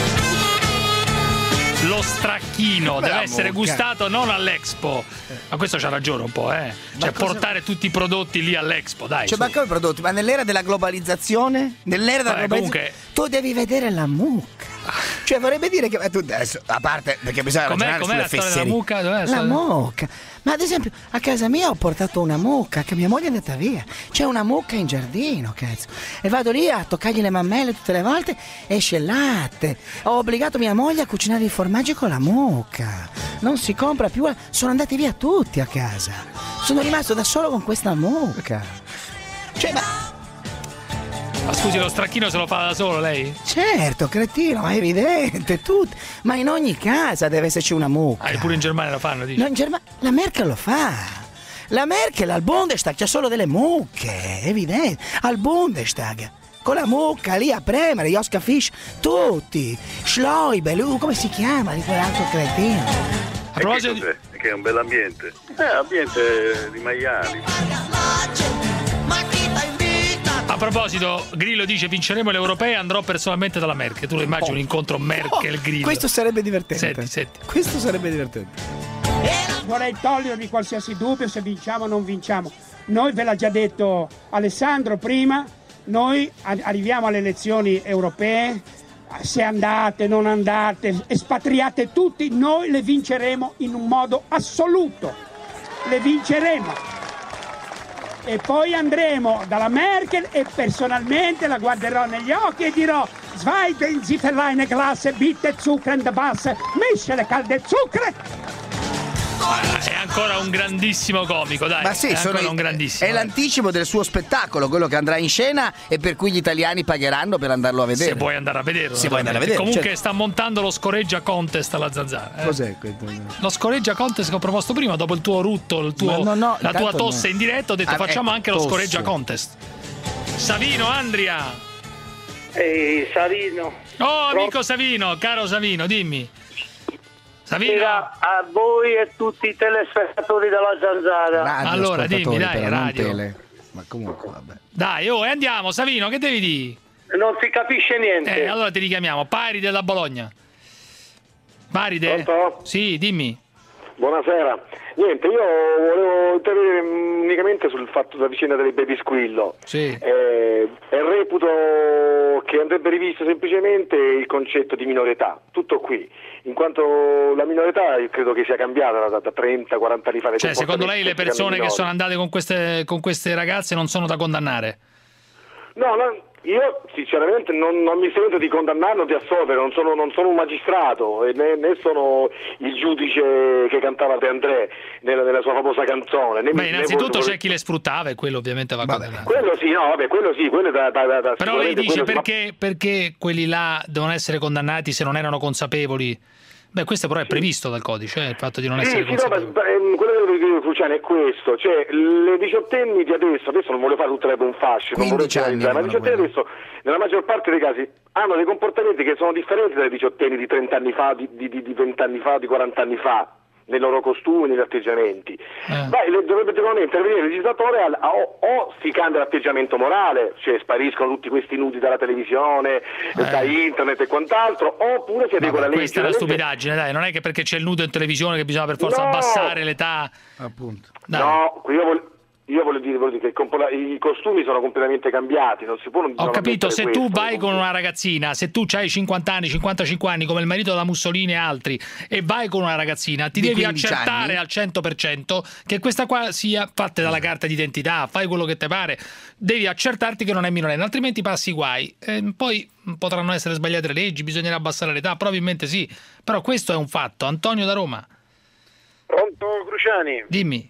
Lo stracchino Ma deve la essere mucca. gustato non all'Expo. Ma questo c'ha ragione un po', eh. Cioè, cosa- portare tutti i prodotti lì all'Expo, dai. Cioè, su. ma come prodotti? Ma nell'era della globalizzazione? Nell'era della Vabbè, globalizzazione? Tu devi vedere la mucca. Cioè, vorrebbe dire che. ma tu adesso, a parte perché bisogna Com'è- ragionare com'è sulle la storia della fesserie. mucca? Dov'è la La storia? mucca. Ma ad esempio, a casa mia ho portato una mucca che mia moglie è andata via. C'è una mucca in giardino, cazzo. E vado lì a toccargli le mammelle tutte le volte, esce il latte. Ho obbligato mia moglie a cucinare i formaggi con la mucca. Non si compra più. Sono andati via tutti a casa. Sono rimasto da solo con questa mucca. Cioè, ma. Ma scusi, lo stracchino se lo fa da solo lei? Certo, cretino, è evidente, tutto. Ma in ogni casa deve esserci una mucca. Ah, pure in Germania lo fanno, dici? No, in Germania la Merkel lo fa. La Merkel al Bundestag c'ha solo delle mucche, è evidente. Al Bundestag. Con la mucca lì a premere, Joschka Fisch, tutti. Schleubel, uh, come si chiama di quell'altro cretino? A proposito di... Che è un bell'ambiente. Eh, ambiente di maiali. A proposito, Grillo dice vinceremo le europee, andrò personalmente dalla Merkel. Tu lo immagini un incontro Merkel-Grillo? Oh, questo sarebbe divertente. Senti, senti. Questo sarebbe divertente. Vorrei togliervi qualsiasi dubbio se vinciamo o non vinciamo. Noi, ve l'ha già detto Alessandro prima, noi a- arriviamo alle elezioni europee, se andate, non andate, espatriate tutti, noi le vinceremo in un modo assoluto. Le vinceremo. E poi andremo dalla Merkel e personalmente la guarderò negli occhi e dirò: Zwei den Sie für eine Glasse bitte Zucker in der Basse, misce le calde zucchero. È ancora un grandissimo comico, dai. Ma sì, è sono ancora i- un grandissimo. è l'anticipo del suo spettacolo, quello che andrà in scena e per cui gli italiani pagheranno per andarlo a vedere. Se vuoi andare a vederlo. Se vuoi andare a vedere. Comunque certo. sta montando lo scoreggia contest alla Zanzara. eh. Cos'è questo? Lo scoreggia contest che ho proposto prima, dopo il tuo rutto, il tuo- Ma no, no, la tua intanto tosse no. in diretta, ho detto Ah, facciamo ecco, anche lo tosse. scoreggia contest. Savino, Andria. Ehi, Savino. Oh, amico Savino, caro Savino, dimmi. Savino. Era a voi e tutti i telespettatori della Zanzara. Radio Allora, dimmi, ascoltatori, dai, però, non radio. tele. Ma comunque, vabbè. Dai, oh, e andiamo, Savino, che devi dire? Non si capisce niente. Eh, allora ti richiamiamo, Paride da Bologna. Paride? Pronto? Sì, dimmi. Buonasera. Niente, io volevo intervenire unicamente sul fatto della vicenda delle baby squillo. Sì. Eh, e reputo che andrebbe rivisto semplicemente il concetto di minore età, tutto qui, in quanto la minore età io credo che sia cambiata da, da trenta quaranta anni fa. Cioè, secondo lei le persone che sono andate con queste, con queste ragazze non sono da condannare? No, no, io sinceramente non, non mi sento di condannarlo o di assolvere, non sono, non sono un magistrato e né, né sono il giudice che cantava De André nella, nella sua famosa canzone. Né, Beh, né innanzitutto voglio- c'è chi le sfruttava e quello ovviamente va condannato. Quello sì, no, vabbè, quello sì, quello è da, da, da, da Però lei sicuramente dice quello- perché, perché quelli là devono essere condannati se non erano consapevoli? Beh, questo però è previsto dal codice, eh, il fatto di non Sì, essere sì, no, ma consapevoli. ehm, quello che dico, Cruciani, è questo, cioè le diciottenni di adesso, adesso non voglio fare tutte le un fascio, non vorrei quindici anni generalizzare, ma i avevano diciottenni adesso, nella maggior parte dei casi, hanno dei comportamenti che sono differenti dai diciottenni di trenta anni fa, di, di, di, di venti anni fa, di quaranta anni fa, nei loro costumi, negli atteggiamenti. Beh, le- dovrebbe secondo me intervenire il legislatore al- a- o, o si cambia l'atteggiamento morale, cioè spariscono tutti questi nudi dalla televisione, da internet e quant'altro, oppure si adegua la legge. Questa è una La legge- stupidaggine, dai, non è che perché c'è il nudo in televisione che bisogna per forza No! abbassare l'età. Appunto. No, io voglio, io voglio dire, voglio dire che il compo- i costumi sono completamente cambiati, non si può non Ho non capito, ammettere se questo. tu vai con una ragazzina, se tu hai cinquanta anni, cinquantacinque anni come il marito della Mussolini e altri e vai con una ragazzina, ti Di devi quindici accertare anni? al cento per cento che questa qua sia fatta dalla carta d'identità, fai quello che ti pare, devi accertarti che non è minorenne, altrimenti passi guai. E poi potranno essere sbagliate le leggi, bisognerà abbassare l'età, probabilmente sì, però questo è un fatto. Antonio da Roma, Pronto, Cruciani? dimmi.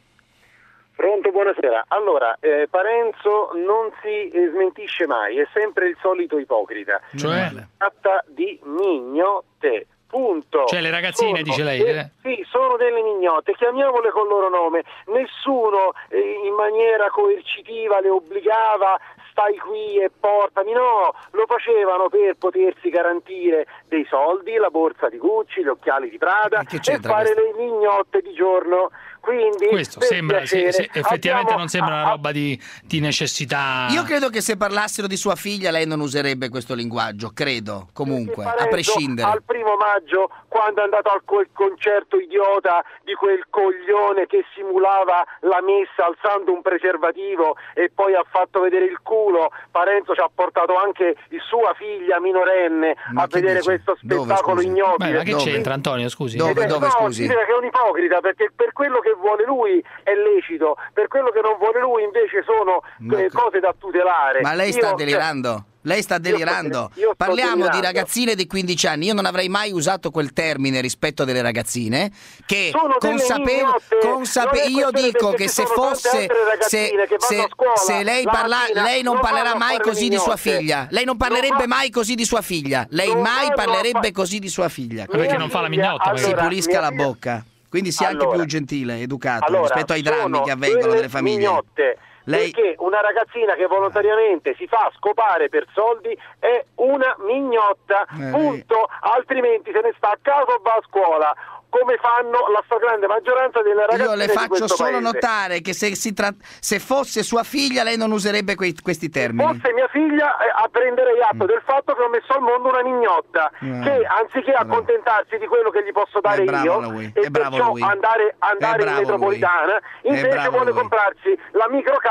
Pronto, buonasera. Allora, eh, Parenzo non si eh, smentisce mai, è sempre il solito ipocrita. Cioè? Si tratta di mignotte. Punto. Cioè, le ragazzine, Sono dice lei, de- eh? Sì, sono delle mignotte, chiamiamole col loro nome. Nessuno eh, in maniera coercitiva le obbligava, stai qui e portami, no, lo facevano per potersi garantire dei soldi, la borsa di Gucci, gli occhiali di Prada e c'entra fare le mignotte di giorno. Quindi, Questo per sembra, sì, piacere, sì, effettivamente abbiamo- non sembra una roba di, di necessità. Io credo che se parlassero di sua figlia lei non userebbe questo linguaggio, credo, comunque, a Parenzo, prescindere. Al primo maggio, quando è andato al quel concerto idiota di quel coglione che simulava la messa alzando un preservativo e poi ha fatto vedere il culo, Parenzo ci ha portato anche sua figlia minorenne Ma a che vedere dici? questo Dove, spettacolo scusi? ignobile. Beh, ma che Dove? c'entra, Antonio, scusi? Dove, Ed è- dove, no, scusi? si vede che è un ipocrita, perché per quello che vuole lui è lecito, per quello che non vuole lui invece sono Ma eh, che- cose da tutelare. Ma lei Io- sta delirando? Lei sta delirando? io sto Parliamo delirando. di ragazzine di quindici anni. Io non avrei mai usato quel termine rispetto delle ragazzine che Sono delle consapevoli mignotte. consape- Non è io questione dico perché che ci se sono tante fosse altre se, ragazzine che vanno se- a scuola se lei la parla mattina, lei non non parlerà vanno a mai fare così le di sua mignotte. figlia. Lei non parlerebbe Non va- mai così di sua figlia. Lei Non mai vanno a parlerebbe fa- così di sua figlia. Ma perché non fa la mignotta? Si allora, pulisca mia la figlia- bocca. Quindi sia anche Allora. più gentile, educato Allora, rispetto ai drammi sono che avvengono delle nelle famiglie. mignotte, Lei- perché una ragazzina che volontariamente si fa scopare per soldi è una mignotta, Eh, punto, altrimenti se ne sta a casa o va a scuola, come fanno la stragrande maggioranza delle ragazzine Io le di faccio questo solo paese. notare che se, si tra- se fosse sua figlia lei non userebbe quei- questi termini. Fosse mia figlia, eh, a prenderei atto del fatto che ho messo al mondo una mignotta Mm. che anziché accontentarsi di quello che gli posso dare È bravo io lui, e è bravo perciò lui. andare, andare È in bravo metropolitana, lui. È invece bravo vuole lui. comprarsi la microcamera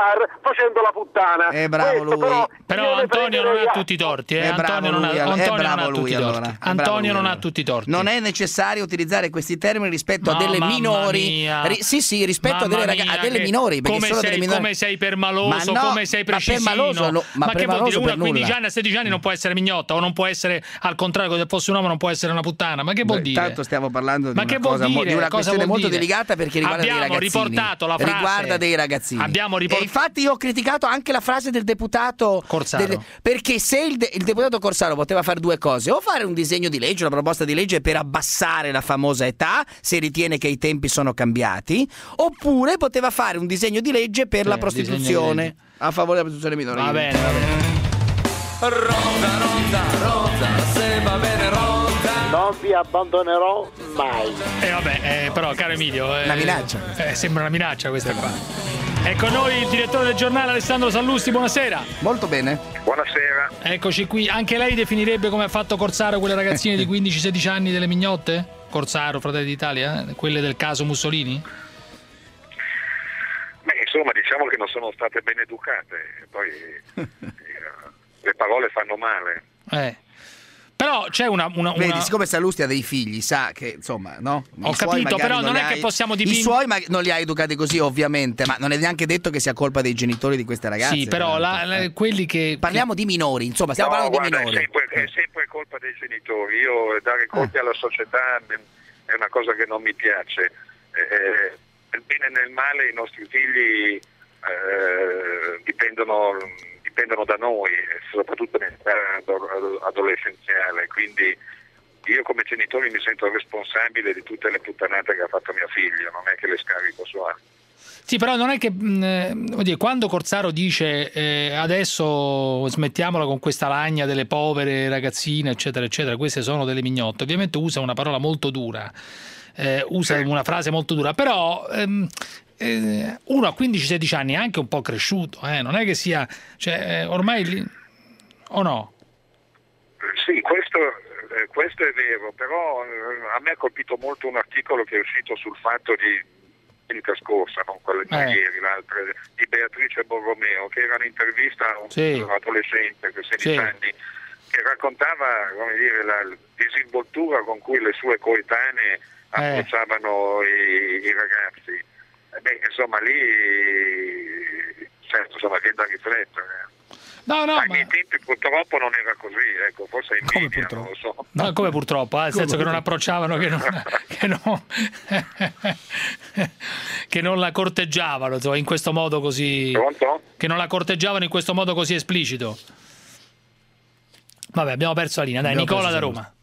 star facendo la puttana. È bravo Questo, lui. però, Però io ne Antonio non ha prenderei tutti i torti, eh. È bravo Antonio non ha, lui, allora. Antonio È non ha bravo tutti lui, i torti. allora. È bravo Antonio lui, non ha allora. tutti i torti. Non è necessario utilizzare questi termini rispetto a No, delle mamma minori. mia. Ri- sì, sì, rispetto a delle, Mamma raga- a mia, delle che- minori. Perché come sono sei, delle minori. come sei permaloso, Ma no, come sei ma precisino. permaloso, lo- ma che vuol dire? permaloso Una a per quindici nulla. anni, a sedici anni non può essere mignotta, o non può essere al contrario, se fosse un uomo non può essere una puttana. Ma che vuol Beh, dire? Tanto stiamo parlando di Ma una, che vuol cosa, mo- dire? di una Cosa questione vuol molto dire? delicata perché riguarda Abbiamo dei ragazzini. riportato la frase. Riguarda dei ragazzini. Abbiamo riport- E infatti io ho criticato anche la frase del deputato Corsaro. del- perché se il, de- il deputato Corsaro poteva fare due cose: o fare un disegno di legge, una proposta di legge per abbassare la famosa età, se ritiene che i tempi sono cambiati, oppure poteva fare un disegno di legge per Eh, la disegno di prostituzione, legge. a favore della prostituzione minorile. Va bene, va bene. Rosa, rosa, rosa, se va bene rosa. Non vi abbandonerò mai. E eh, vabbè, eh, però caro Emilio, eh, Una minaccia. eh, sembra una minaccia questa qua. È con noi il direttore del giornale Alessandro Sallusti, buonasera. Molto bene. Buonasera. Eccoci qui, anche lei definirebbe come ha fatto Corsaro quelle ragazzine di quindici sedici anni delle mignotte? Corsaro, Fratelli d'Italia, eh? Quelle del caso Mussolini? Beh, insomma, diciamo che non sono state ben educate, poi eh, le parole fanno male. Eh. Però c'è una... una, Vedi, una... siccome Sallusti ha dei figli, sa che insomma, no? I Ho suoi capito, magari però non li è che hai- possiamo I diping- suoi ma- non li ha educati così, ovviamente, ma non è neanche detto che sia colpa dei genitori di queste ragazze. Sì, però la- la- quelli che... Parliamo di minori, insomma, stiamo No, parlando guarda, di è minori. sempre, è sempre colpa dei genitori. Io dare colpe alla società è una cosa che non mi piace. Eh, nel bene e nel male i nostri figli eh, dipendono, dipendono da noi, soprattutto nell'età adolescenziale, quindi io come genitore mi sento responsabile di tutte le puttanate che ha fatto mio figlio, non è che le scarico su altri. Sì, però non è che mh, oddio, quando Corsaro dice eh, adesso smettiamola con questa lagna delle povere ragazzine, eccetera, eccetera, queste sono delle mignotte, ovviamente usa una parola molto dura, eh, usa una frase molto dura, però ehm, eh, uno a quindici sedici anni è anche un po' cresciuto, eh, non è che sia, cioè, eh, ormai lì, o no? Sì, questo, eh, questo è vero, però eh, a me ha colpito molto un articolo che è uscito sul fatto di domenica scorsa, non quella di Eh. ieri, l'altra, di Beatrice Borromeo, che era un'intervista a un Sì. adolescente di sedici Sì. anni, che raccontava, come dire, la disinvoltura con cui le sue coetanee approcciavano i, i ragazzi. Eh beh, insomma, lì certo, insomma, viene da riflettere. No, no, Ai ma... miei tempi purtroppo non era così, ecco, forse in media, non lo so. No, come purtroppo, eh, nel senso che non approcciavano, che non, che non, che non la corteggiavano, insomma, in questo modo così. Pronto? Che non la corteggiavano in questo modo così esplicito. Vabbè, abbiamo perso la linea. Dai, Abbiamo Nicola da perso Roma.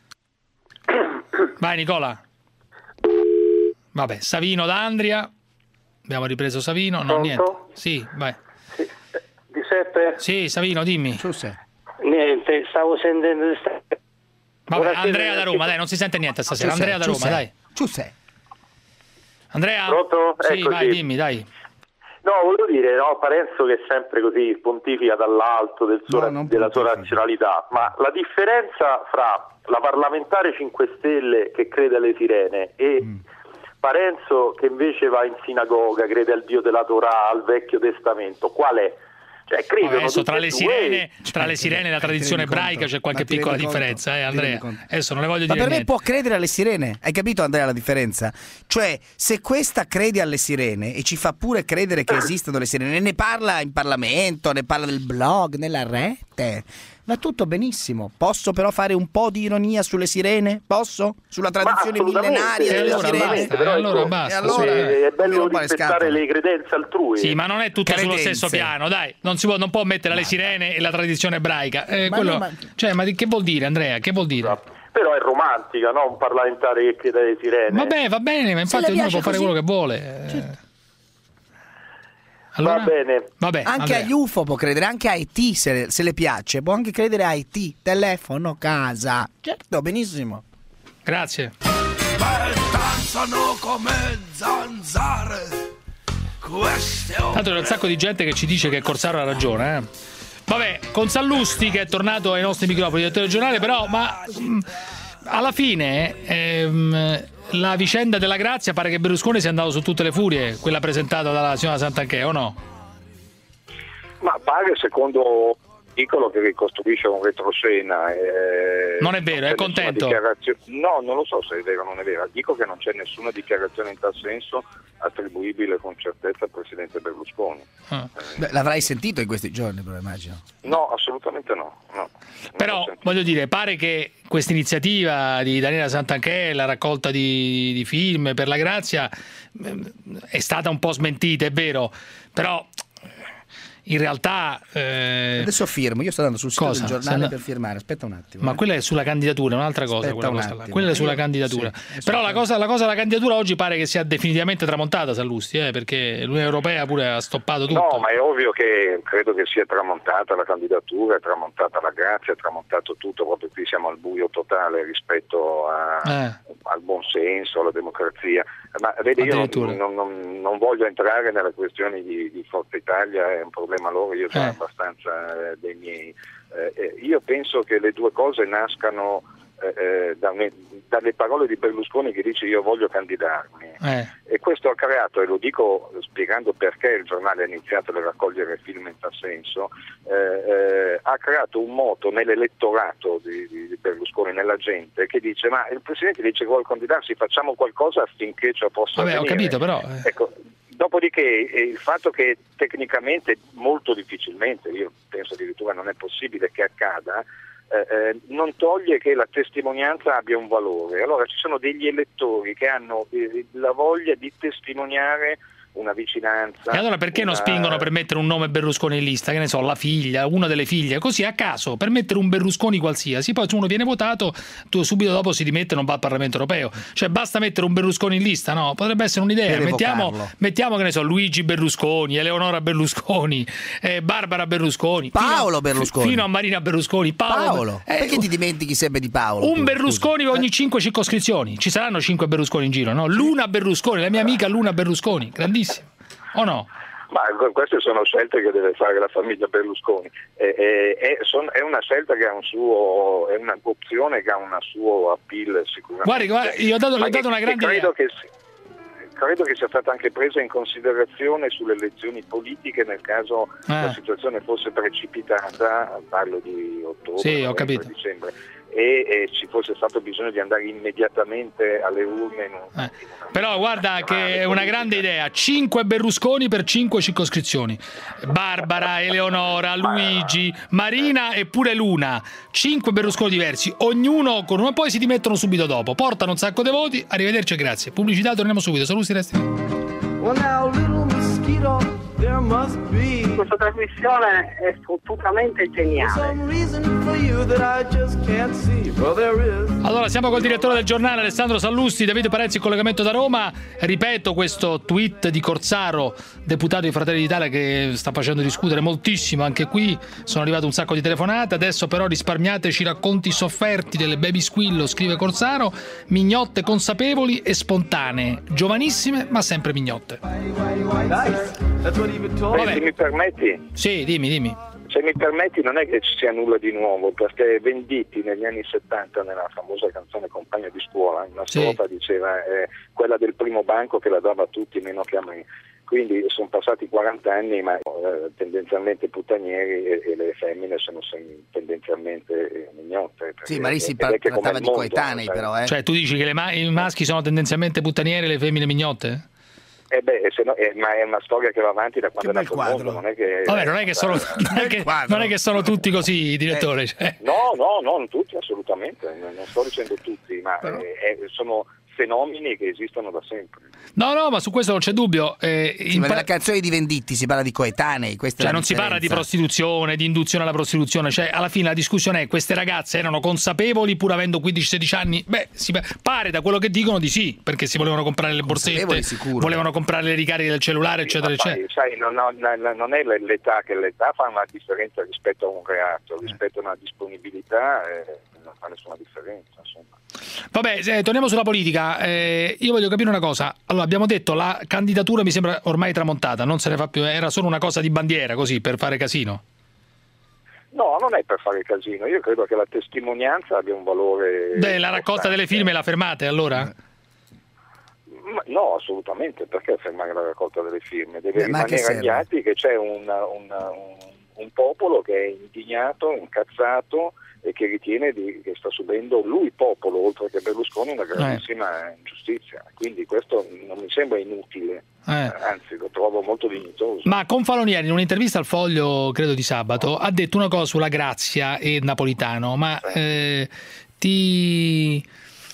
Vai, Nicola. Vabbè, Savino da Andria. Abbiamo ripreso Savino. No, Pronto? niente. Sì, vai. Giuseppe? Sì, Savino, dimmi. Niente, stavo sentendo. Vabbè, Buonasera, Andrea da Roma, che- dai, non si sente niente stasera. Giuseppe, Andrea da Roma, Giuseppe, dai. Giuseppe. Andrea? Pronto? Sì, Eccoci. vai, dimmi, dai. No, volevo dire, no, Parenzo che è sempre così, pontifica dall'alto del suo- No, non della sua pontifica. razionalità, ma la differenza fra la parlamentare cinque Stelle che crede alle sirene e Mm. Parenzo che invece va in sinagoga, crede al Dio della Torah, al Vecchio Testamento, qual è? Cioè, credono Adesso tutti tra e le due- sirene, tra le sirene e la Ma ti tradizione rendi conto? ebraica c'è qualche Ma ti piccola rendi conto? differenza, eh, Ti Andrea. rendi conto? Adesso non le voglio Ma dire per me niente. può credere alle sirene, hai capito Andrea la differenza? Cioè, se questa crede alle sirene e ci fa pure credere che esistono le sirene, ne parla in Parlamento, ne parla nel blog, nella rete, va tutto benissimo. Posso però fare un po' di ironia sulle sirene? Posso? Sulla tradizione assolutamente. millenaria E delle allora sirene? basta, Però e allora ecco, basta. E allora- sì, è mi bello rompa le rispettare scatole. le credenze altrui. Sì, ma non è tutto sullo Credenze. stesso piano, dai. Non si può, non può mettere le sirene e la tradizione ebraica. Eh, Ma quello- no, ma- Cioè, ma di- che vuol dire, Andrea? Che vuol dire? Però è romantica, no? Un parlamentare che crede alle sirene. Vabbè, va bene, ma infatti le ognuno piace può fare così. quello che vuole. Eh. Allora? Va bene. Vabbè, Anche Andrea. agli U F O può credere, anche a I T se, se le piace, può anche credere a I T, telefono, casa. Certo, benissimo. Grazie. Danzano come zanzare. Queste Tanto c'è un sacco di gente che ci dice che Corsaro ha ragione, eh. Vabbè, con Sallusti che è tornato ai nostri microfoni del telegiornale, però, ma mh, alla fine ehm, la vicenda della Grazia pare che Berlusconi sia andato su tutte le furie, quella presentata dalla signora Santanchè, o no? Ma pare, secondo Piccolo, che ricostruisce un retroscena. Eh, non è vero, è contento? No, non lo so se è vero o non è vero. Dico che non c'è nessuna dichiarazione in tal senso attribuibile con certezza al presidente Berlusconi. Ah. Beh, l'avrai sentito in questi giorni, però immagino. No, assolutamente no. no però voglio dire, pare che questa iniziativa di Daniela Santanchè, la raccolta di, di film per la grazia, è stata un po' smentita, è vero, però in realtà eh... adesso firmo, io sto andando sul sito cosa? del giornale Sono... per firmare, aspetta un attimo. Ma eh. quella è sulla candidatura, è un'altra cosa, aspetta quella, un cosa attimo. quella è sulla io... candidatura. Sì, però la cosa, la cosa della candidatura oggi pare che sia definitivamente tramontata, Sallusti, eh, perché l'Unione Europea pure ha stoppato tutto. No, ma è ovvio che credo che sia tramontata la candidatura, è tramontata la grazia, è tramontato tutto, proprio qui siamo al buio totale rispetto a, eh. al buon senso, alla democrazia. Ma vedi, io non, non, non, non voglio entrare nelle questioni di, di Forza Italia, è un problema loro, io sono eh. abbastanza eh, dei miei. Eh, io penso che le due cose nascano eh, da, dalle parole di Berlusconi che dice io voglio candidarmi. Eh. E questo ha creato, e lo dico spiegando perché il giornale ha iniziato a raccogliere film in tal senso, eh, eh, ha creato un moto nell'elettorato di, di, di Berlusconi, nella gente, che dice ma il Presidente dice che vuole candidarsi, facciamo qualcosa affinché ciò possa Vabbè, avvenire. Ho capito, però... Eh. Ecco, dopodiché il fatto che tecnicamente molto difficilmente, io penso addirittura non è possibile che accada, eh, eh, non toglie che la testimonianza abbia un valore. Allora ci sono degli elettori che hanno eh, la voglia di testimoniare una vicinanza. E allora perché una... non spingono per mettere un nome Berlusconi in lista? Che ne so, la figlia, una delle figlie, così a caso, per mettere un Berlusconi qualsiasi. Poi se uno viene votato, tu subito dopo si dimette e non va al Parlamento europeo. Cioè basta mettere un Berlusconi in lista, no? Potrebbe essere un'idea. Mettiamo, mettiamo che ne so, Luigi Berlusconi, Eleonora Berlusconi, eh, Barbara Berlusconi, Paolo fino, Berlusconi, fino a Marina Berlusconi. Paolo, Paolo. Eh, perché ti dimentichi sempre di Paolo? Un tu, Berlusconi scusa. ogni cinque circoscrizioni. Ci saranno cinque Berlusconi in giro, no? Luna Berlusconi, la mia amica Luna Berlusconi, grandissima. O no? Ma queste sono scelte che deve fare la famiglia Berlusconi. È, è, è, son, è una scelta che ha un suo, è un'opzione che ha un suo appeal sicuramente. Guardi, guardi io ho dato, le ho dato una grande credo idea. Che, credo che sia stata anche presa in considerazione sulle elezioni politiche nel caso eh. la situazione fosse precipitata, parlo di ottobre, sì, novembre, ho capito. dicembre. E, e ci fosse stato bisogno di andare immediatamente alle urne. In un, eh. Però guarda che è una grande idea, cinque Berlusconi per cinque circoscrizioni, Barbara, Eleonora, Luigi, Marina e pure Luna, cinque Berlusconi diversi, ognuno con uno, poi si dimettono subito dopo, portano un sacco di voti, arrivederci e grazie. Pubblicità, torniamo subito, saluti, resti. Well, now, little mosquito, there must be. Questa trasmissione è fottutamente geniale. Allora siamo col direttore del giornale Alessandro Sallusti, Davide Parenzi in collegamento da Roma. Ripeto questo tweet di Corsaro, deputato di Fratelli d'Italia, che sta facendo discutere moltissimo. Anche qui sono arrivate un sacco di telefonate. Adesso però risparmiateci i racconti sofferti delle baby squillo, scrive Corsaro. Mignotte consapevoli e spontanee, giovanissime ma sempre mignotte. Vabbè. Se mi permetti? Sì, dimmi, dimmi. Se mi permetti, non è che ci sia nulla di nuovo, perché Venditti negli anni settanta, nella famosa canzone Compagno di scuola, in una strofa sì. diceva eh, quella del primo banco che la dava a tutti meno che a me. Quindi sono passati quaranta anni, ma eh, tendenzialmente puttanieri e, e le femmine sono tendenzialmente mignotte. Sì, ma lì si trattava di coetanei, però. Eh. Cioè, tu dici che le ma- i maschi sono tendenzialmente puttanieri e le femmine mignotte? Eh beh, se no, eh, ma è una storia che va avanti da quando è nato il mondo, non è che... Vabbè, non è che sono, non è che, non è che sono tutti così, direttore. Eh, cioè. No, no, no, non tutti, assolutamente, non sto dicendo tutti, ma eh, sono fenomeni che esistono da sempre. No, no, ma su questo non c'è dubbio. Eh, sì, ma nella canzone di Venditti si parla di coetanei, questa cioè è la non differenza. Si parla di prostituzione, di induzione alla prostituzione, cioè alla fine la discussione è: queste ragazze erano consapevoli pur avendo quindici sedici anni? Beh, si pare da quello che dicono di sì, perché si volevano comprare le borsette, volevano comprare le ricariche del cellulare, sì, eccetera, sai, eccetera. Sai, non, non, non è l'età, che l'età fa una differenza rispetto a un reato, rispetto a una disponibilità eh, non fa nessuna differenza, insomma. Vabbè, eh, torniamo sulla politica. Eh, io voglio capire una cosa. Allora, abbiamo detto la candidatura mi sembra ormai tramontata, non se ne fa più, era solo una cosa di bandiera, così, per fare casino. No, non è per fare casino, io credo che la testimonianza abbia un valore... Beh, la raccolta delle firme la fermate, allora? Ma no, assolutamente, perché fermare la raccolta delle firme? Deve Beh, rimanere agli atti che c'è un, un, un un popolo che è indignato, incazzato e che ritiene di, che sta subendo lui popolo, oltre che Berlusconi, una gravissima eh. ingiustizia. Quindi questo non mi sembra inutile, eh. anzi lo trovo molto dignitoso. Ma Confalonieri in un'intervista al Foglio, credo di sabato, ha detto una cosa sulla Grazia e Napolitano, ma eh, ti...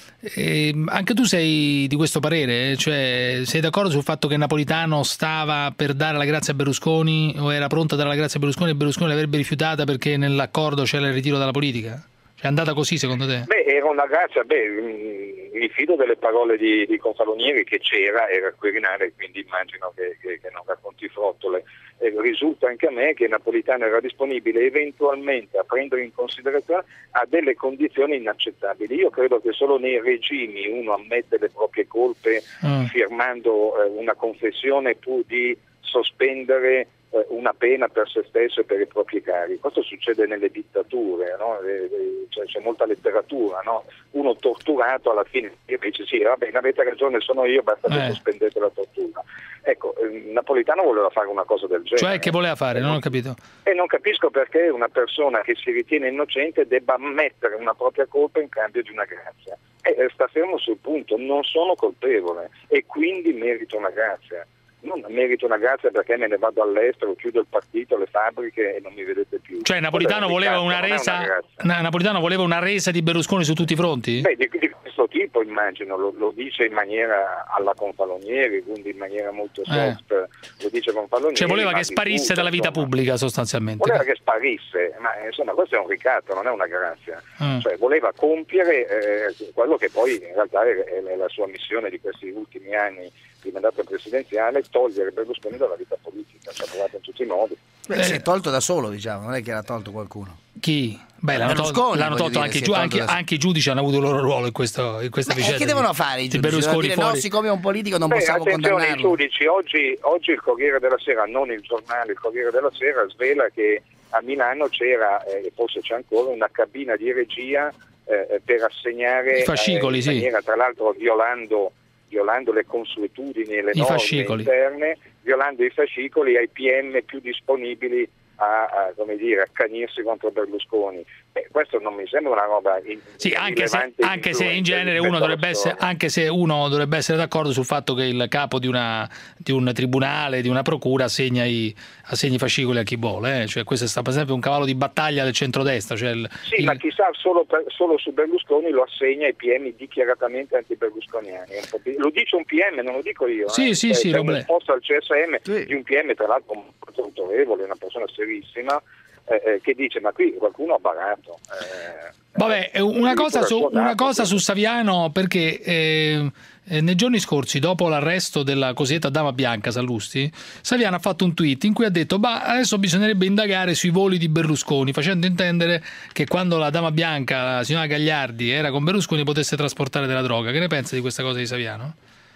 Eh, anche tu sei di questo parere? Cioè, sei d'accordo sul fatto che Napolitano stava per dare la grazia a Berlusconi o era pronta a dare la grazia a Berlusconi e Berlusconi l'avrebbe rifiutata perché nell'accordo c'era il ritiro dalla politica? È andata così secondo te? Beh, era una grazia, beh, mi fido delle parole di, di Confalonieri che c'era, era il Quirinale, quindi immagino che, che, che non racconti frottole. E risulta anche a me che Napolitano era disponibile eventualmente a prendere in considerazione a delle condizioni inaccettabili. Io credo che solo nei regimi uno ammette le proprie colpe mm. firmando eh, una confessione pur di sospendere una pena per se stesso e per i propri cari. Questo succede nelle dittature, no? C'è, c'è molta letteratura, no? Uno torturato alla fine dice sì, va bene, avete ragione, sono io, basta che eh. sospendete la tortura. Ecco, eh, Napolitano voleva fare una cosa del genere. Cioè, che voleva fare? Non ho capito. E non capisco perché una persona che si ritiene innocente debba ammettere una propria colpa in cambio di una grazia. E sta fermo sul punto, non sono colpevole e quindi merito una grazia. Non merito una grazia perché me ne vado all'estero, chiudo il partito, le fabbriche e non mi vedete più. Cioè Napolitano voleva una resa una Napolitano voleva una resa di Berlusconi su tutti i fronti? Beh, di, di questo tipo immagino, lo, lo dice in maniera alla Confalonieri, quindi in maniera molto soft, eh. lo dice Confalonieri. Cioè voleva che sparisse tutto, dalla vita insomma. pubblica sostanzialmente. Voleva che sparisse, ma insomma questo è un ricatto, non è una grazia. Mm. Cioè voleva compiere eh, quello che poi in realtà è, è la sua missione di questi ultimi anni di mandato presidenziale, togliere Berlusconi dalla vita politica, ci ha provato in tutti i modi. Beh, si è tolto da solo, diciamo, non è che era tolto qualcuno. Chi? Beh, l'hanno tolto, l'hanno tolto dire, anche, giu- anche, anche i giudici hanno avuto il loro ruolo in, questo, in questa vicenda. E che devono fare i giudici? Berlusconi dire, fuori. No, siccome è un politico non Beh, possiamo attenzione, condannarlo. I giudici, oggi, oggi il Corriere della Sera, non il giornale, il Corriere della Sera svela che a Milano c'era, e eh, forse c'è ancora, una cabina di regia eh, per assegnare i fascicoli, eh, in maniera, sì. tra l'altro violando violando le consuetudini e le I norme fascicoli. interne, violando i fascicoli ai P M più disponibili a, a come dire, accanirsi contro Berlusconi. Eh, questo non mi sembra una roba in, sì, anche se, anche se in genere uno dovrebbe essere, anche se uno dovrebbe essere d'accordo sul fatto che il capo di una di un tribunale, di una procura assegna i, assegna i fascicoli a chi vuole, eh? Cioè questo è stato per esempio un cavallo di battaglia del centrodestra, cioè il, sì, il... ma chissà solo, per, solo su Berlusconi lo assegna ai P M dichiaratamente anti-berlusconiani. Lo dice un P M, non lo dico io. Sì, eh? sì, C'è, sì, c'è un posto al C S M sì. di un P M, tra l'altro molto autorevole, una persona serissima, eh, eh, che dice ma qui qualcuno ha barato. Eh, Vabbè, una cosa, su, una cosa su Saviano, perché eh, eh, nei giorni scorsi, dopo l'arresto della cosiddetta Dama Bianca Sallusti, Saviano ha fatto un tweet in cui ha detto bah, adesso bisognerebbe indagare sui voli di Berlusconi, facendo intendere che quando la Dama Bianca, la signora Gagliardi, era con Berlusconi potesse trasportare della droga. Che ne pensa di questa cosa di Saviano?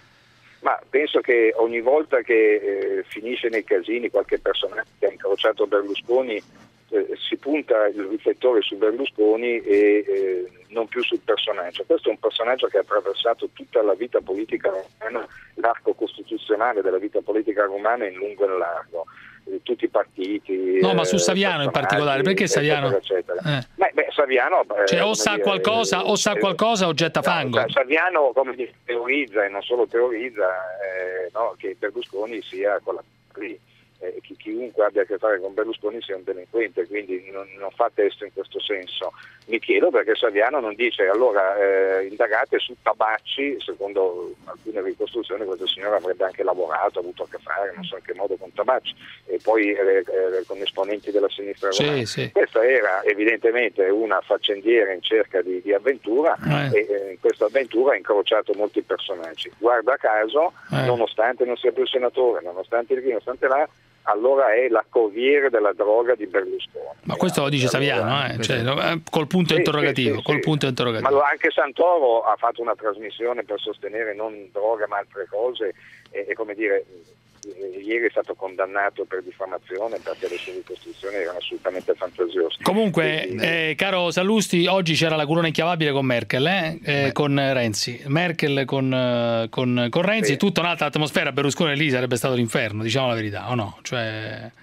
Ma penso che ogni volta che eh, finisce nei casini qualche personaggio che ha incrociato Berlusconi eh, si punta il riflettore su Berlusconi e eh, non più sul personaggio. Questo è un personaggio che ha attraversato tutta la vita politica romana, l'arco costituzionale della vita politica romana in lungo e in largo. Tutti i partiti. No, ma su Saviano in particolare, perché Saviano? Eccetera, eccetera. Eh. Beh, beh, Saviano cioè o sa dire, qualcosa o sa qualcosa o getta fango. No, Saviano come dire, teorizza e non solo teorizza eh, no, che Berlusconi sia quella lì. Eh, chi, chiunque abbia a che fare con Berlusconi sia un delinquente, quindi non, non fa testo in questo senso. Mi chiedo perché Saviano non dice allora eh, indagate su Tabacci, secondo alcune ricostruzioni questa signora avrebbe anche lavorato, avuto a che fare, non so in che modo, con Tabacci e poi eh, eh, con esponenti della sinistra romana. Sì, sì. Questa era evidentemente una faccendiera in cerca di, di avventura eh. e eh, in questa avventura ha incrociato molti personaggi. Guarda caso, eh. nonostante non sia più senatore, nonostante il nonostante la allora è la corriere della droga di Berlusconi. Ma questo lo dice Saviano, eh? Cioè, col punto sì, interrogativo, sì, sì, col sì. punto interrogativo. Ma anche Santoro ha fatto una trasmissione per sostenere non droga ma altre cose e, e come dire, ieri è stato condannato per diffamazione perché le sue ricostruzioni erano assolutamente fantasiose. Comunque, Quindi, eh, caro Sallusti, oggi c'era la corona inchiavabile con Merkel, eh? Eh, con Renzi. Merkel con, con, con Renzi, sì. Tutta un'altra atmosfera. Berlusconi lì sarebbe stato l'inferno, diciamo la verità, o no? Cioè...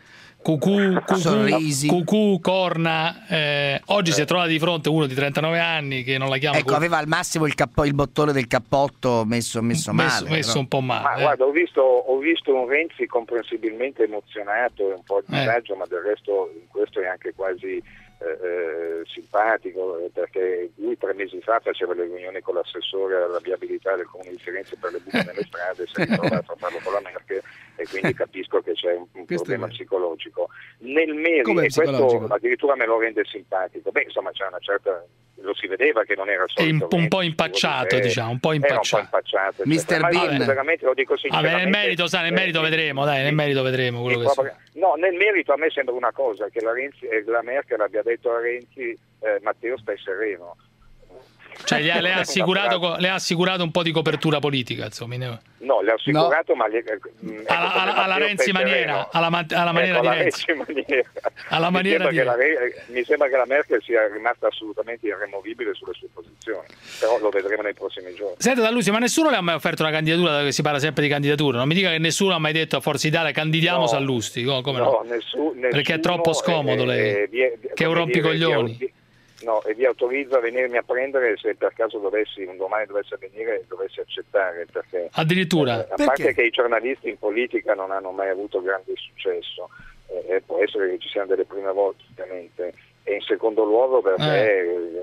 Cucù, cucù, cucù, corna. Eh, oggi si è trovato di fronte uno di trentanove anni che non la chiama. Ecco, cucù. aveva al massimo il, cappo, il bottone del cappotto messo, messo male. Messo, messo un po' male. Ma eh. guarda, ho visto, ho visto un Renzi comprensibilmente emozionato e un po' di Eh. disagio, ma del resto in questo è anche quasi eh, eh, simpatico, eh, perché lui tre mesi fa faceva le riunioni con l'assessore alla viabilità del Comune di Firenze per le buche nelle strade, si è ritrovato a farlo con la Merkel, e quindi capisco che c'è un, un problema psicologico. Nel merito, e questo addirittura me lo rende simpatico, beh insomma c'è una certa, lo si vedeva che non era È un, solito un po' impacciato, diciamo, un po' impacciato. Era un po' impacciato. mister Ma Bean. io veramente lo dico Vabbè, sinceramente. nel merito, sai, nel merito eh, vedremo, dai, nel merito vedremo quello che proprio- No, nel merito a me sembra una cosa, che la, Renzi, eh, la Merkel abbia detto a Renzi, eh, Matteo stai sereno. Cioè, le ha, le ha assicurato, co- le ha assicurato un po' di copertura politica, insomma. ne- No, le ha assicurato, ma... Gli, eh, ecco, Alla, come alla, alla Matteo Renzi stai maniera, sereno. alla, ma- alla maniera Ecco, di alla Renzi. Renzi maniera. Alla Mi maniera sembra di che la Re- mi sembra che la Merkel sia rimasta assolutamente irremovibile sulle sue posizioni, però lo vedremo nei prossimi giorni. Senta D'Allusio, ma nessuno le ha mai offerto una candidatura, che si parla sempre di candidatura, non mi dica che nessuno ha mai detto a Forza Italia candidiamo No. Sallusti, co- come No, no? nessu- Perché è nessuno, troppo scomodo eh, lei, eh, vi è- che è un come dire, rompicoglioni. vi- No, e vi autorizzo a venirmi a prendere se per caso dovessi, un domani dovesse venire, dovessi accettare, perché Addirittura? eh, a Perché? parte che i giornalisti in politica non hanno mai avuto grande successo, eh, può essere che ci siano delle prime volte ovviamente, e in secondo luogo perché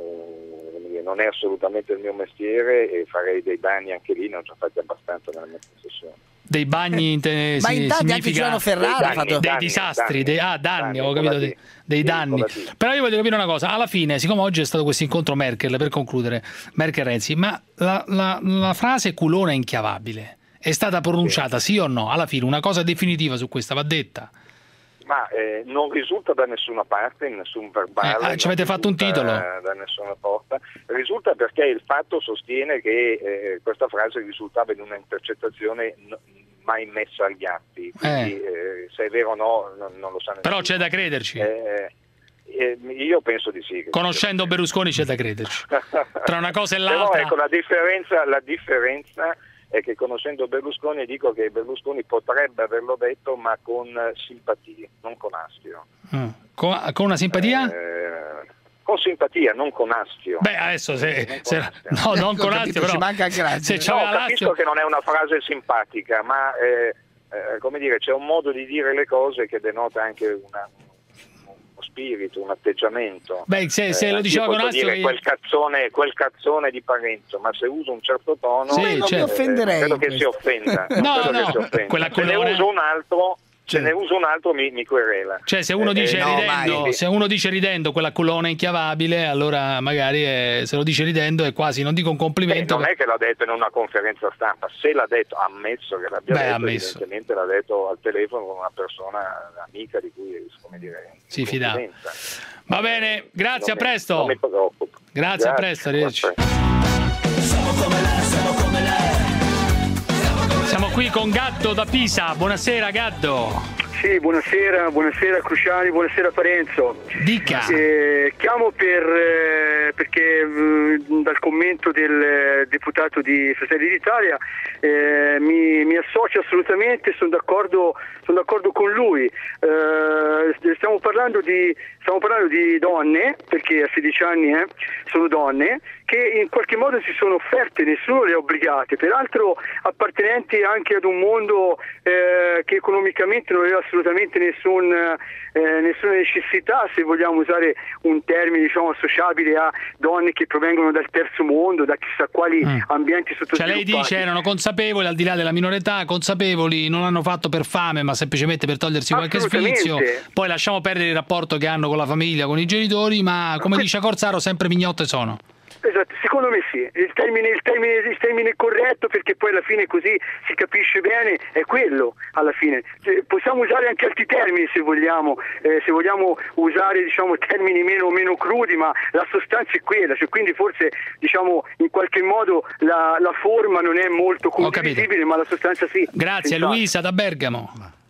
eh, non è assolutamente il mio mestiere e farei dei danni anche lì, ne ho già fatti abbastanza nella mia professione. Dei bagni inte- Ma si- intanto anche significa Giuliano Ferrara ha dei, fatto- dei danni, disastri, danni. dei, ah danni, Danni, ho con capito, la dei, D. dei Sì, danni. con la D. Però io voglio capire una cosa, alla fine, siccome oggi è stato questo incontro Merkel, per concludere, Merkel-Renzi, ma la, la, la frase culona inchiavabile è stata pronunciata sì. sì o no? Alla fine una cosa definitiva su questa va detta? Ma eh, non risulta da nessuna parte, in nessun verbale. Eh, ah, ci avete non fatto un risulta, titolo? eh, Da nessuna porta. Risulta perché il fatto sostiene che eh, questa frase risultava in una intercettazione n- mai messa agli atti. Quindi eh, se è vero o no non, non lo sa nessuno. Però c'è da crederci. Eh, eh, io penso di sì. che- Conoscendo Berlusconi c'è da crederci. Tra una cosa e Però l'altra. ecco, la differenza, la differenza è che conoscendo Berlusconi dico che Berlusconi potrebbe averlo detto, ma con simpatia, non con astio. Mm. Con, con una simpatia? Eh, con simpatia, non con astio. Beh, adesso se, se no, non con astio, però se No, c'aveva capisco l'astio, che non è una frase simpatica, ma eh, eh, come dire, c'è un modo di dire le cose che denota anche una, uno spirito, un atteggiamento. Beh, se- se Eh, lo diceva io con posso astio dire che- quel cazzone, quel cazzone di Parenzo, ma se uso un certo tono Sì, non mi eh, offenderei credo in che si questo. offenda. No, credo no, che si offenda. quella se ne colonna- uso un altro se ne uso un altro mi, mi querela. cioè se uno Eh, dice eh, no, ridendo, mai. se uno dice ridendo quella colonna inchiavabile, allora magari è- se lo dice ridendo è quasi, non dico un Beh, complimento. non è che l'ha detto in una conferenza stampa, se l'ha detto, ha ammesso che l'abbia Beh, detto, ammesso. evidentemente l'ha detto al telefono con una persona amica di cui, come dire, Si fidava. confidenza. Va bene, grazie, a Non mi- presto. non mi preoccupo. Grazie, a presto, arrivederci. Siamo qui con Gatto da Pisa. Buonasera Gatto. Sì, buonasera, buonasera Cruciani, buonasera Parenzo. Dica. Eh, chiamo per, eh, perché eh, dal commento del eh, deputato di Fratelli d'Italia eh, mi, mi associo assolutamente, sono d'accordo, sono d'accordo con lui. Eh, stiamo parlando di stiamo parlando di donne, perché a sedici anni eh, sono donne, che in qualche modo si sono offerte, nessuno le ha obbligate, peraltro appartenenti anche ad un mondo eh, che economicamente non aveva assolutamente nessun, eh, nessuna necessità, se vogliamo usare un termine diciamo associabile a donne che provengono dal terzo mondo, da chissà quali Mm. ambienti Cioè sottosviluppati. lei dice erano consapevoli al di là della minore età, consapevoli, non hanno fatto per fame ma semplicemente per togliersi qualche Assolutamente. sfizio, poi lasciamo perdere il rapporto che hanno con la famiglia, con i genitori, ma come dice Corsaro sempre mignotte sono. Esatto, secondo me sì, il termine, il, termine, il termine corretto, perché poi alla fine così si capisce bene, è quello alla fine. Cioè, possiamo usare anche altri termini se vogliamo, eh, se vogliamo usare diciamo termini meno, meno crudi, ma la sostanza è quella, cioè, quindi forse diciamo in qualche modo la, la forma non è molto condivisibile, ma la sostanza sì. Grazie Senz'altro. Luisa da Bergamo.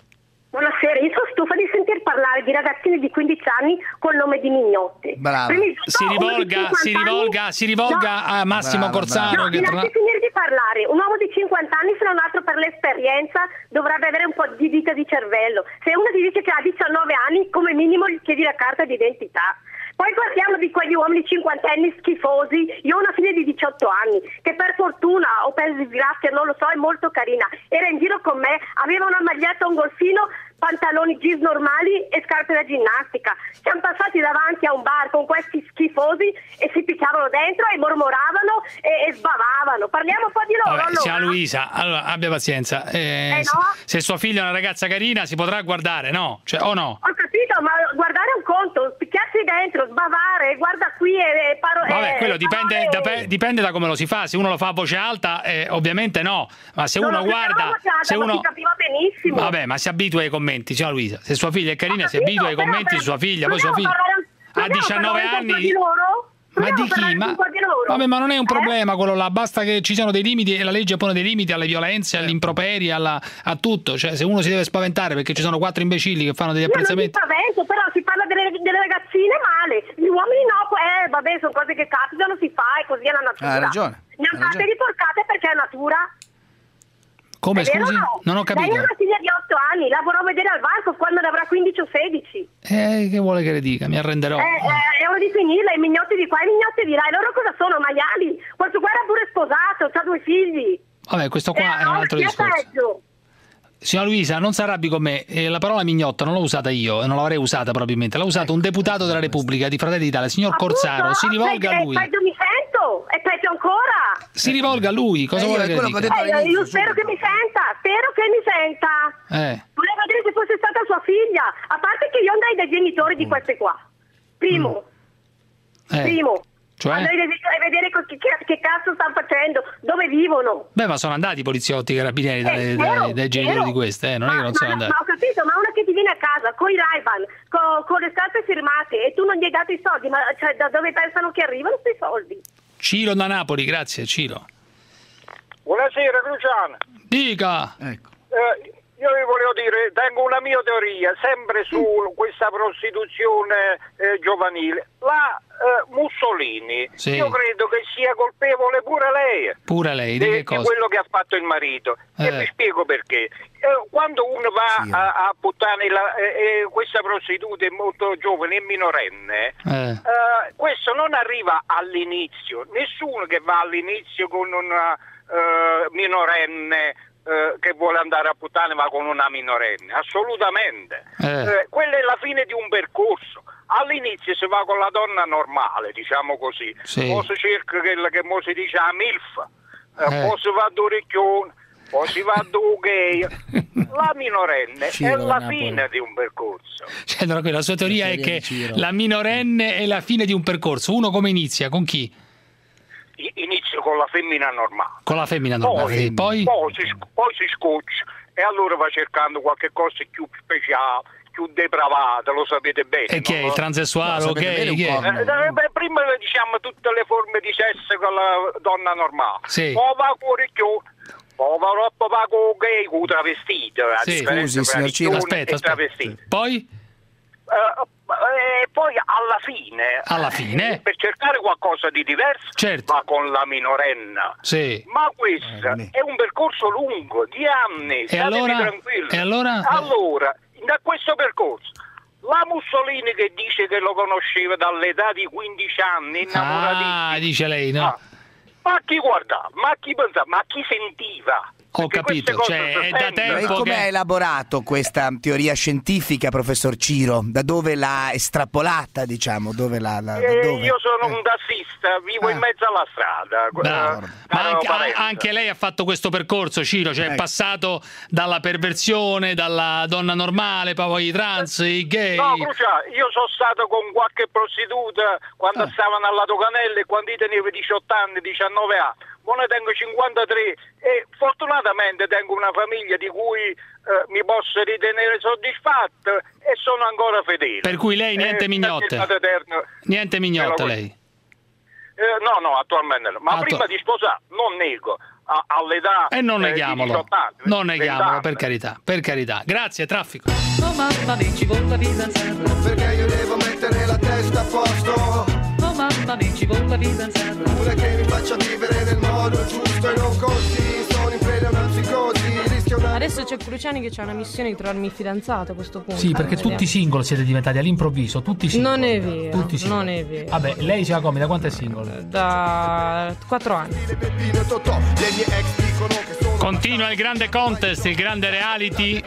Buonasera, io sono stufa di sentir parlare di ragazzini di quindici anni col nome di Mignotti. Brava. Si rivolga, si rivolga, si rivolga no. a Massimo brava, Corsaro. No, che tra... finire di parlare. Un uomo di cinquanta anni, se non altro per l'esperienza, dovrebbe avere un po' di vita di cervello. Se uno ti dice che ha diciannove anni, come minimo gli chiedi la carta d'identità. Poi parliamo di quegli uomini cinquantenni schifosi. Io ho una figlia di diciotto anni che per fortuna o per disgrazia, non lo so, è molto carina. Era in giro con me, aveva una maglietta, un golfino, pantaloni jeans normali e scarpe da ginnastica. Siamo passati davanti a un bar con questi schifosi e si piccavano dentro e mormoravano e, e sbavavano. Parliamo un po' di loro. Vabbè, allora. Ciao Luisa, allora abbia pazienza. Eh, eh no? Se sua figlia è una ragazza carina si potrà guardare, no? Cioè, o no? Ho capito, ma guardare un conto, picchiarsi dentro, sbavare, guarda qui e, e paro- Vabbè, quello e, dipende, parole... da, dipende da come lo si fa. Se uno lo fa a voce alta, eh, ovviamente no. Ma se non uno guarda, alta, se uno si capiva benissimo. Vabbè, ma si abitua ai commenti, signora Luisa. Se sua figlia è carina, capito, si abitua ai commenti però, su sua figlia. Poi sua figlia parlare, a diciannove anni. Di loro? Ma di chi? Ma... Vabbè, ma non è un problema eh? quello là, basta che ci siano dei limiti e la legge pone dei limiti alle violenze, agli improperi, alla, a tutto. Cioè, se uno si deve spaventare perché ci sono quattro imbecilli che fanno degli apprezzamenti. Io non mi spavento, però si parla delle, delle ragazzine male, gli uomini no, eh vabbè, sono cose che capitano, si fa e così è la natura. Ha ragione. Ne hanno fatte di porcate perché è natura. Come, è scusi? No? Non ho capito. Lei è una figlia di otto anni, lavorò a vedere al banco quando ne avrà quindici o sedici. Eh, che vuole che le dica? Mi arrenderò. Eh, eh, è ora di finirla, i mignotti di qua, i mignotti di là. E loro cosa sono? Maiali? Questo qua era pure sposato, ha due figli. Vabbè, questo qua eh, è un no, altro chi è discorso. peggio? Signora Luisa, non si arrabbi con me, eh, la parola mignotta non l'ho usata io e non l'avrei usata probabilmente, l'ha usato un deputato della Repubblica di Fratelli d'Italia, il signor Appunto, Corsaro, si rivolga a lui. È peggio mi sento, è peggio ancora. Si rivolga a lui, cosa eh, vuole che dica? Che eh, io spero che mi senta, spero che mi senta. Eh. Volevo vedere se fosse stata sua figlia, a parte che io andai dai genitori di queste qua. Primo. Mm. Eh. Primo. Cioè? Andai a vedere che, che, che cazzo stanno facendo, dove vivono. Beh, ma sono andati i poliziotti, i carabinieri dai, eh, dai, vero, dai genitori vero. di queste, eh? non ma, è che non ma, sono andati. Ma ho capito, ma una che ti viene a casa con i Ray-Ban, con, con le scarpe firmate e tu non gli hai dato i soldi, ma cioè, da dove pensano che arrivano questi soldi? Ciro da Napoli, grazie Ciro. Buonasera Luciano. Dica. Ecco. Eh, io vi volevo dire, tengo una mia teoria, sempre su questa prostituzione eh, giovanile. La eh, Mussolini, sì. io credo che sia colpevole pure lei. Pure lei, di, di che cosa? Di quello che ha fatto il marito. Eh. E vi spiego perché. Eh, quando uno va sì. a, a buttare la, eh, eh, questa prostituta è molto giovane e minorenne, Eh. eh, questo non arriva all'inizio. Nessuno che va all'inizio con una eh, minorenne Eh, che vuole andare a puttane va con una minorenne, assolutamente. Eh. Eh, quella è la fine di un percorso. All'inizio si va con la donna normale, diciamo così, sì. poi si cerca quella che mo si dice a MILF, eh, Eh. poi si va a d'orecchione, poi si va a gay. La minorenne Ciro, è la Napoli. fine di un percorso. Cioè, no, la sua teoria, La è teoria che di Ciro. la minorenne è la fine di un percorso. Uno come inizia? Con chi? Inizio con la femmina normale. Con la femmina normale. Poi, sì. Poi? poi si, poi si scoccia e allora va cercando qualche cosa più speciale, più depravata, lo sapete bene. E chi è? no? Il transessuale? No, ok? sapete bene un Chi è? po'. Eh, beh, prima diciamo tutte le forme di sesso con la donna normale, Sì. poi va con orecchione, poi va troppo va con gay, con travestito, la Sì. differenza Scusi, tra signor Ciro. ricchione Aspetta, e aspetta. travestito. Poi? Eh, e poi alla fine, Alla fine? per cercare qualcosa di diverso, Certo. va con la minorenna. Sì. Ma questo è un percorso lungo, di anni, E statevi allora? tranquilli. E allora? Allora, da questo percorso, la Mussolini che dice che lo conosceva dall'età di quindici anni, innamoratissimo. Ah, dice lei, no? Ah, ma chi guardava, ma chi pensava, ma chi sentiva? Ho Perché capito, queste cioè cose si è da sentono. E tempo come ha che... elaborato questa teoria scientifica, professor Ciro? Da dove l'ha estrapolata, diciamo? Dove la, la, da Eh, dove? io sono Eh. un tassista, vivo Ah. in mezzo alla strada. Bravo. Eh, Ma caro anche, parente. anche lei ha fatto questo percorso, Ciro, cioè è Ecco. passato dalla perversione, dalla donna normale, poi i trans, i gay. No, Crucia, io sono stato con qualche prostituta quando Ah. stavano alla Doganella e quando io tenevo diciotto anni, diciannove anni. Ora ne tengo cinquantatré e fortunatamente tengo una famiglia di cui eh, mi posso ritenere soddisfatto e sono ancora fedele. Per cui lei niente Eh, mignotte. perché il Padre Eterno Niente mignotte me lo- lei. Eh, no, no, attualmente no. Ma Attu- prima di sposare, non nego, a, all'età E non eh, neghiamolo, di diciotto anni, non neghiamolo, venti per anni. carità, per carità. Grazie, traffico. Oh mamma mia, ci vuole la fidanzata. Perché io devo mettere la testa a posto. Oh mamma mia, ci vuole la fidanzata. Una che mi faccia vivere nel modo giusto e non così. Sono in preda a una psicosi, rischio una... Adesso c'è Cruciani che c'ha una missione di trovarmi il fidanzato a questo punto. Sì, perché tutti single siete diventati all'improvviso, tutti single. Non è vero, Tutti single. non è vero. Vabbè, lei si come, da quanto è single? Da quattro anni. Continua il grande contest, il grande reality.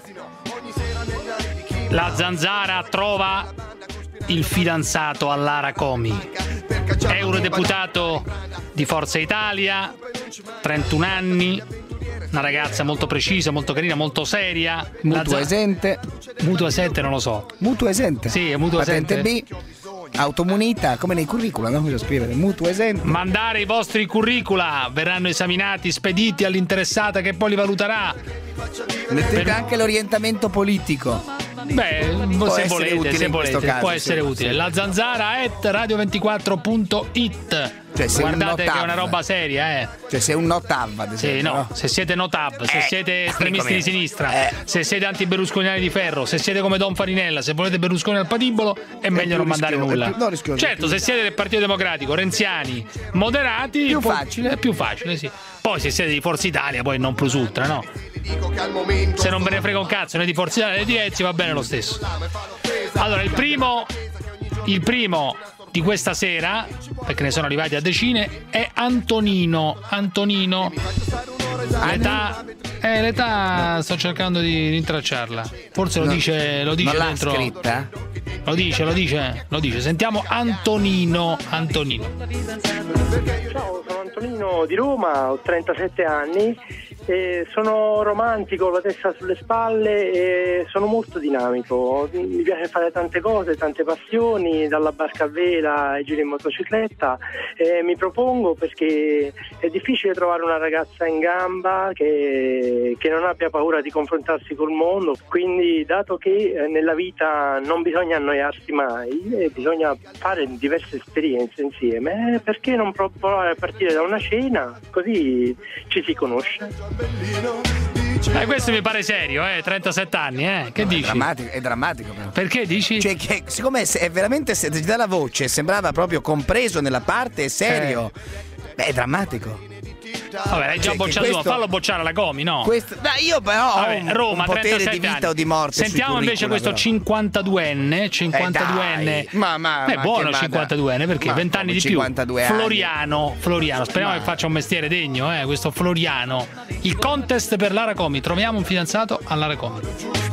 La Zanzara trova il fidanzato a Lara Comi. Eurodeputato di Forza Italia, trentuno anni, una ragazza molto precisa, molto carina, molto seria. Mutuo La Zan- esente. Mutuo esente non lo so. Mutuo esente. Sì, è mutuo Patente esente. B. Automunita, come nei curricula, non bisogna scrivere mutuo esente. Mandare i vostri curricula, verranno esaminati, spediti all'interessata che poi li valuterà. Mettete Per- anche l'orientamento politico. Beh, Può se essere volete, utile se in volete, questo caso, può sì, essere utile. sì. La Zanzara at radio ventiquattro punto it. Cioè, se un Guardate che è notav. una roba seria, eh. Cioè, se un notav, ad Sì, esempio. no, se siete notab, se Eh, siete estremisti come- di sinistra, eh. se siete anti-berlusconiani di ferro, se siete come Don Farinella, se volete Berlusconi al patibolo, è meglio più non mandare rischioso, nulla. è più- no, rischioso, certo, se siete del Partito Democratico, renziani, moderati, Più poi- facile. è più facile, sì. Poi se siete di Forza Italia, poi non plus ultra, no? Se non ve ne frega un cazzo né di Forza Italia né di Renzi, va bene lo stesso. Allora, il primo il primo di questa sera, perché ne sono arrivati a decine, è Antonino. Antonino, l'età, eh, l'età sto cercando di rintracciarla. Forse lo No, dice, lo dice non l'ha dentro. scritta? Lo dice, lo dice, lo dice. Sentiamo Antonino. Antonino. Ciao, sono Antonino di Roma, ho trentasette anni, e sono romantico, ho la testa sulle spalle e sono molto dinamico. Mi piace fare tante cose, tante passioni, dalla barca a vela ai giri in motocicletta. E mi propongo perché è difficile trovare una ragazza in gamba che, che non abbia paura di confrontarsi col mondo, quindi dato che eh, nella vita non bisogna annoiarsi mai e bisogna fare diverse esperienze insieme, eh, perché non pro- provare a partire da una cena, così ci si conosce. Eh, questo mi pare serio, eh, trentasette anni, eh. Che No, dici? È drammatico, è drammatico però. Perché dici? Cioè, che siccome è è veramente, se ti dà la voce, sembrava proprio compreso nella parte serio. Beh, è drammatico. Vabbè, l'hai già Cioè, che bocciato, questo- fallo bocciare alla Comi, no? Questo, dai, io però ho Vabbè, un, Roma, un potere trentasette di vita anni. o di morte. sui Sentiamo invece curricula, questo però. cinquantaduenne, cinquantaduenne. Eh, dai. Ma- ma- è ma buono che cinquantaduenne perché ma venti anni come di più. cinquantadue anni? Floriano, Floriano, speriamo Ma- che faccia un mestiere degno, eh, questo Floriano. Il contest per Lara Comi, troviamo un fidanzato a Lara Comi.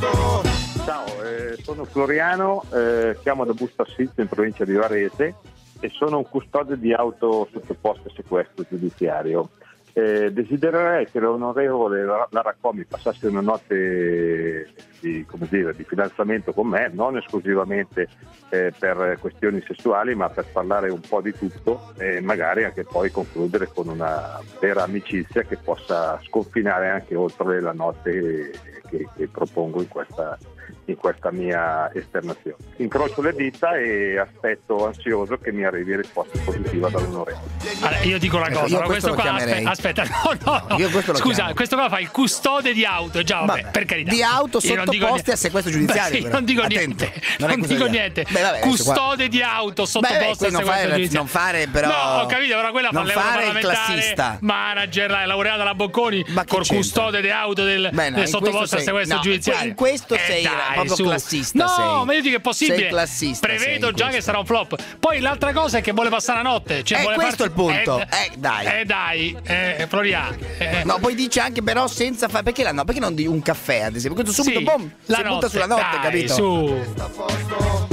Ciao, eh, sono Floriano, eh, chiamo da Busto Assizio in provincia di Varese e sono un custode di auto sottoposte a sequestro giudiziario. Eh, desidererei che l'onorevole Lara Comi passasse una notte di, come dire, di fidanzamento con me, non esclusivamente eh, per questioni sessuali, ma per parlare un po' di tutto e magari anche poi concludere con una vera amicizia che possa sconfinare anche oltre la notte che, che propongo in questa, in questa mia esternazione. Incrocio le dita e aspetto ansioso che mi arrivi risposta positiva dall'onorevole. Allora, io dico una Ecco, cosa, io allora, questo questo lo qua chiamerei. aspetta, aspetta, no, no, Io no. questo lo Scusa, chiamo. questo qua fa il custode di auto, già vabbè, Vabbè, per carità. di auto Io non dico sottoposte niente. a sequestro giudiziario, Beh, sì, però. non dico Attento, niente, non è non cosa dico di- niente. Beh, vabbè, adesso qua- Custode di auto Beh, sottoposte beh, a non sequestro fare, giudiziario. non fare però. No, ho capito, però quella non fa fare il l'europarlamentare, classista. manager, la laureata alla Bocconi, Ma che col c'entra? custode di auto del, Beh, no, del in sottoposto questo a sei- sequestro no, giudiziario. in questo Eh, sei dai, proprio su. classista, No, sei. ma io dico che è possibile. Sei classista, sei Prevedo in già questo. che sarà un flop. Poi l'altra cosa è che vuole passare la notte. Cioè Eh, vuole questo è il farsi- punto. Eh, Eh, dai. Eh, dai, eh, Floriano. eh. No, poi dice anche però senza fare. Perché la no? Perché non di un caffè, ad esempio? Questo subito Sì, boom, la si butta notte, sulla notte, dai, capito? Su.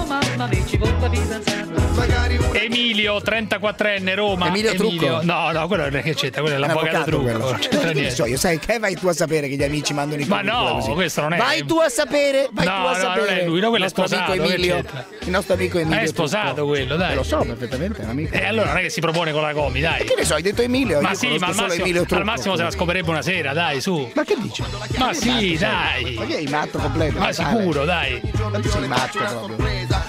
Emilio, trentaquattrenne, Roma. Emilio Trucco? No, no, quello non è che c'entra, quello è È un l'avvocato avvocato Trucco. quello. Non c'entra Che ne niente. so io, sai che vai tu a sapere che gli amici mandano i Ma curricula no, così. questo non è- Vai tu a sapere, vai No, tu a no, sapere. non è lui, no, quello è il nostro sposato, amico che Emilio. c'entra? Il nostro amico Emilio. È sposato Trucco. quello, dai. Eh, lo so perfettamente, è un amico. E allora non è che si propone con la Comi, dai. Che ne so, hai detto Emilio, Ma io sì, conosco ma al solo massimo, Emilio Trucco. al massimo se la scoprirebbe una sera, dai, su. Ma che dici? Ma Che sì, matto sei? dai. Ma che hai matto completo? Ma Natale? sicuro, dai. Ma tu sei matto proprio.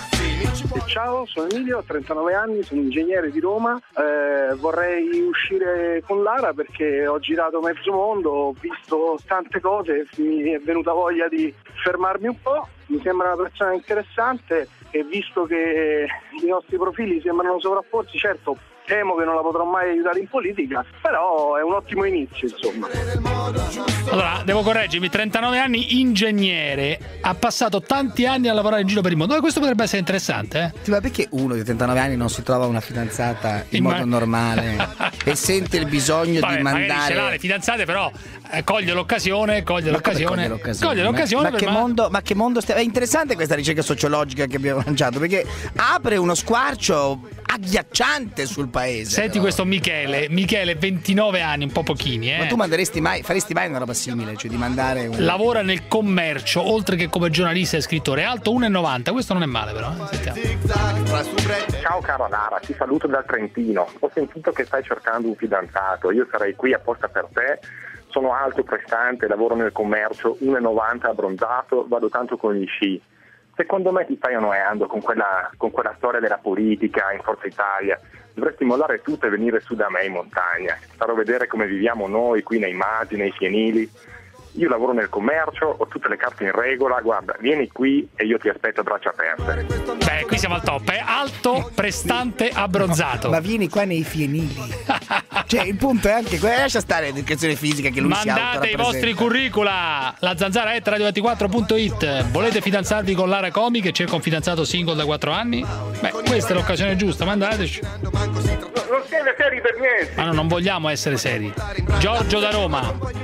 Ciao, sono Emilio, ho trentanove anni, sono ingegnere di Roma, eh, vorrei uscire con Lara perché ho girato mezzo mondo, ho visto tante cose, mi è venuta voglia di fermarmi un po', mi sembra una persona interessante e visto che i nostri profili sembrano sovrapporsi, certo temo che non la potrò mai aiutare in politica, però è un ottimo inizio, insomma. Allora, devo correggermi, trentanove anni, ingegnere, ha passato tanti anni a lavorare in giro per il mondo. Questo potrebbe essere interessante, eh? Sì, ma perché uno di trentanove anni non si trova una fidanzata in Ma- modo normale e sente il bisogno Vabbè, di magari ce l'ha mandare... le fidanzate, però eh, coglie l'occasione, coglie Ma come l'occasione, coglie l'occasione? coglie l'occasione ma, per che ma- mondo, ma che mondo stia... È interessante questa ricerca sociologica che abbiamo lanciato, perché apre uno squarcio agghiacciante sul paese. Senti però. questo Michele, Michele ventinove anni, un po' pochini, eh. Ma tu manderesti mai, faresti mai una roba simile, cioè di mandare un... Lavora nel commercio, oltre che come giornalista e scrittore, è alto uno e novanta, questo non è male però, eh. Sentiamo. Ciao caro Lara, ti saluto dal Trentino. Ho sentito che stai cercando un fidanzato, io sarei qui apposta per te. Sono alto, prestante, lavoro nel commercio, uno e novanta, abbronzato, vado tanto con gli sci. Secondo me ti stai annoiando con quella, con quella storia della politica in Forza Italia. Dovresti mollare tutto e venire su da me in montagna. Farò vedere come viviamo noi qui nei masi, nei fienili. Io lavoro nel commercio, ho tutte le carte in regola, guarda, vieni qui e io ti aspetto a braccia aperte. Beh, qui siamo al top, è alto, prestante, abbronzato. Ma vieni qua nei fienili. Cioè, il punto è anche quello, lascia stare l'educazione fisica che lui si Mandate i autorappresenta. vostri curricula, la zanzara at radio ventiquattro punto it. Volete fidanzarvi con Lara Comi che cerca un fidanzato single da quattro anni? Beh, questa è l'occasione giusta, mandateci. Non siete seri per niente. Ma no, non vogliamo essere seri. Giorgio da Roma.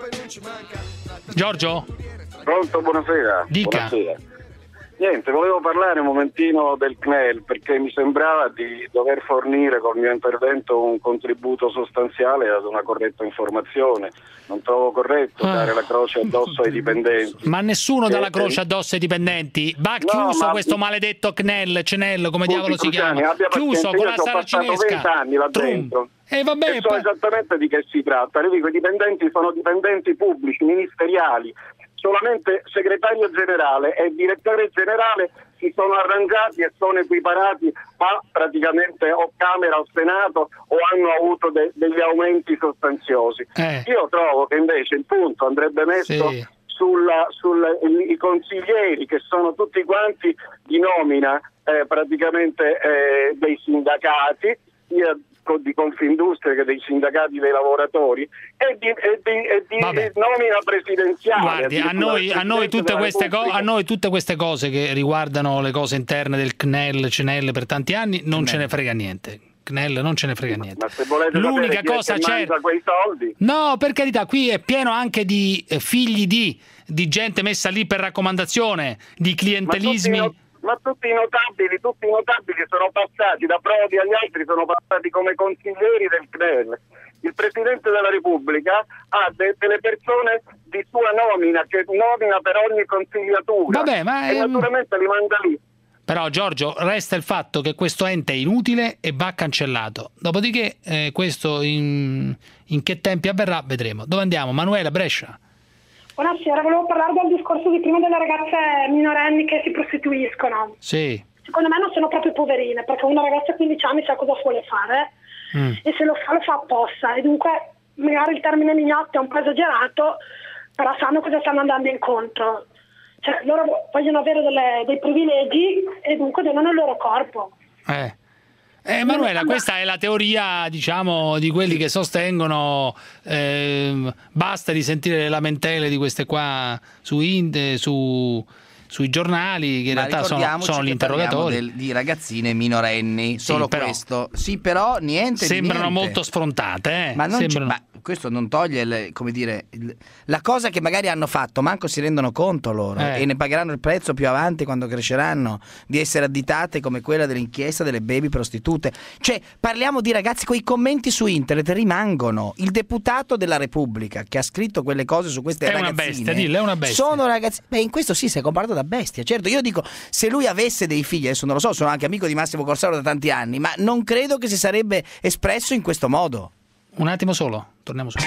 Giorgio? Pronto, buonasera. Dica. Buonasera. Niente, volevo parlare un momentino del C N E L perché mi sembrava di dover fornire col mio intervento un contributo sostanziale ad una corretta informazione. Non trovo corretto Ah. dare la croce addosso ai dipendenti. Ma nessuno dà la Eh, croce addosso ai dipendenti. Va No, chiuso ma- questo maledetto C N E L, C N E L, come Scusi, diavolo si Cruciani, chiama. abbia Chiuso pazienza, con io la ci ho sala passato cinesca. venti anni là Trum. dentro. E vabbè, e so poi- esattamente di che si tratta. Le dico, i dipendenti sono dipendenti pubblici, ministeriali. Solamente segretario generale e direttore generale si sono arrangiati e sono equiparati a praticamente o Camera o Senato o hanno avuto de- degli aumenti sostanziosi. Eh. Io trovo che invece il punto andrebbe messo Sì. sulla, sulla, i consiglieri che sono tutti quanti di nomina eh, praticamente eh, dei sindacati, sia co- di Confindustria che dei sindacati dei lavoratori e di, e di, e di Vabbè. nomina presidenziale. Guardi, a addirittura noi, del a, noi Presidente tutte della queste co- Repubblica. a noi tutte queste cose che riguardano le cose interne del C N E L, C N E L per tanti anni non ce ne frega niente. C N E L non ce ne frega niente. Ma se volete L'unica sapere chi è cosa che certa, mangia quei soldi, no, per carità, qui è pieno anche di eh, figli di, di gente messa lì per raccomandazione, di clientelismi. Ma tutti, i no- ma tutti i notabili, tutti i notabili sono passati da Prodi agli altri, sono passati come consiglieri del C N E L. Il Presidente della Repubblica ha de- delle persone di sua nomina, che nomina per ogni consigliatura. Vabbè, ma e è- naturalmente li manda lì. Però Giorgio, resta il fatto che questo ente è inutile e va cancellato. Dopodiché eh, questo in, in che tempi avverrà vedremo. Dove andiamo? Manuela, Brescia. Buonasera, volevo parlare del discorso di prima delle ragazze minorenni che si prostituiscono. Sì. Secondo me non sono proprio poverine, perché una ragazza a quindici anni sa cosa vuole fare Mm. e se lo fa lo fa apposta, e dunque magari il termine mignotta è un po' esagerato, però sanno cosa stanno andando incontro. Cioè, loro vogliono avere delle- dei privilegi e dunque donano il loro corpo. Eh. Eh, Manuela, questa è la teoria, diciamo, di quelli che sostengono ehm, basta di sentire le lamentele di queste qua su Inde, su sui giornali, che in Ma realtà sono, ricordiamoci sono gli che parliamo interrogatori. del- di ragazzine minorenni, solo però- questo. Sì, però niente di Sembrano niente. molto sfrontate, eh. Ma, non c'è- Sembrano- ma questo non toglie il- come dire, il- la cosa che magari hanno fatto, manco si rendono conto loro Eh. e ne pagheranno il prezzo più avanti quando cresceranno, di essere additate come quella dell'inchiesta delle baby prostitute. Cioè, parliamo di ragazzi, quei commenti su internet rimangono. Il deputato della Repubblica che ha scritto quelle cose su queste È una ragazzine bestia, dillo, è una bestia. sono ragazzi. Beh, in questo sì, si è comportato da bestia. Certo, io dico, se lui avesse dei figli, adesso non lo so, sono anche amico di Massimo Corsaro da tanti anni, ma non credo che si sarebbe espresso in questo modo. Un attimo solo, torniamo su.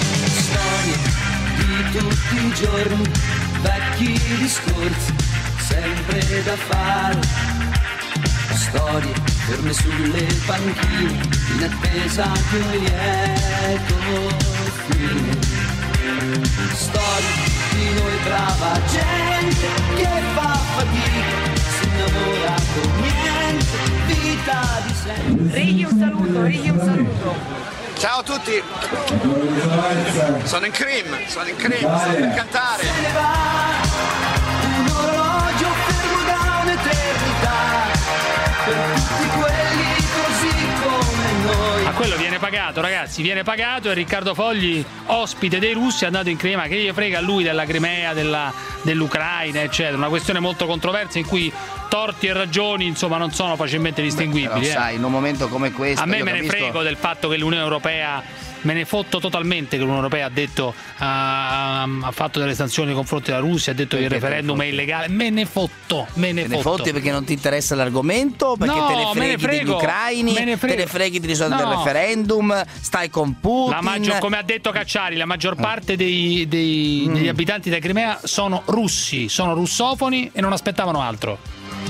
Storie di tutti i giorni, vecchi discorsi, sempre da fare, storie ferme sulle panchine in attesa di un lieto fine, storie di noi brava gente che fa fatica, si innamora con niente, vita di sempre. Righi un saluto, Righi un saluto. Ciao a tutti, sono in Cream, sono in Cream, sto per cantare. Se ne va un orologio fermo da un'eternità per tutti quelli così come noi. A quello viene pagato, ragazzi, viene pagato, e Riccardo Fogli, ospite dei russi, è andato in Crimea. Che gli frega a lui della Crimea, della, dell'Ucraina, eccetera. Una questione molto controversa in cui torti e ragioni, insomma, non sono facilmente distinguibili. Beh, però, eh. sai, in un momento come questo, a me me capisco... ne frego del fatto che l'Unione Europea, me ne fotto totalmente che l'Unione Europea ha detto, ha, ha fatto delle sanzioni nei confronti della Russia, ha detto che il referendum è illegale. Me ne fotto, me ne, Te ne fotto. fotti perché non ti interessa l'argomento, perché No, te ne me freghi ne frego, degli ucraini, me ne frego. te ne freghi di risolvere No. il referendum, stai con Putin. La maggior, come ha detto Cacciari, la maggior parte dei, dei, Mm. degli abitanti della Crimea sono russi, sono russofoni e non aspettavano altro.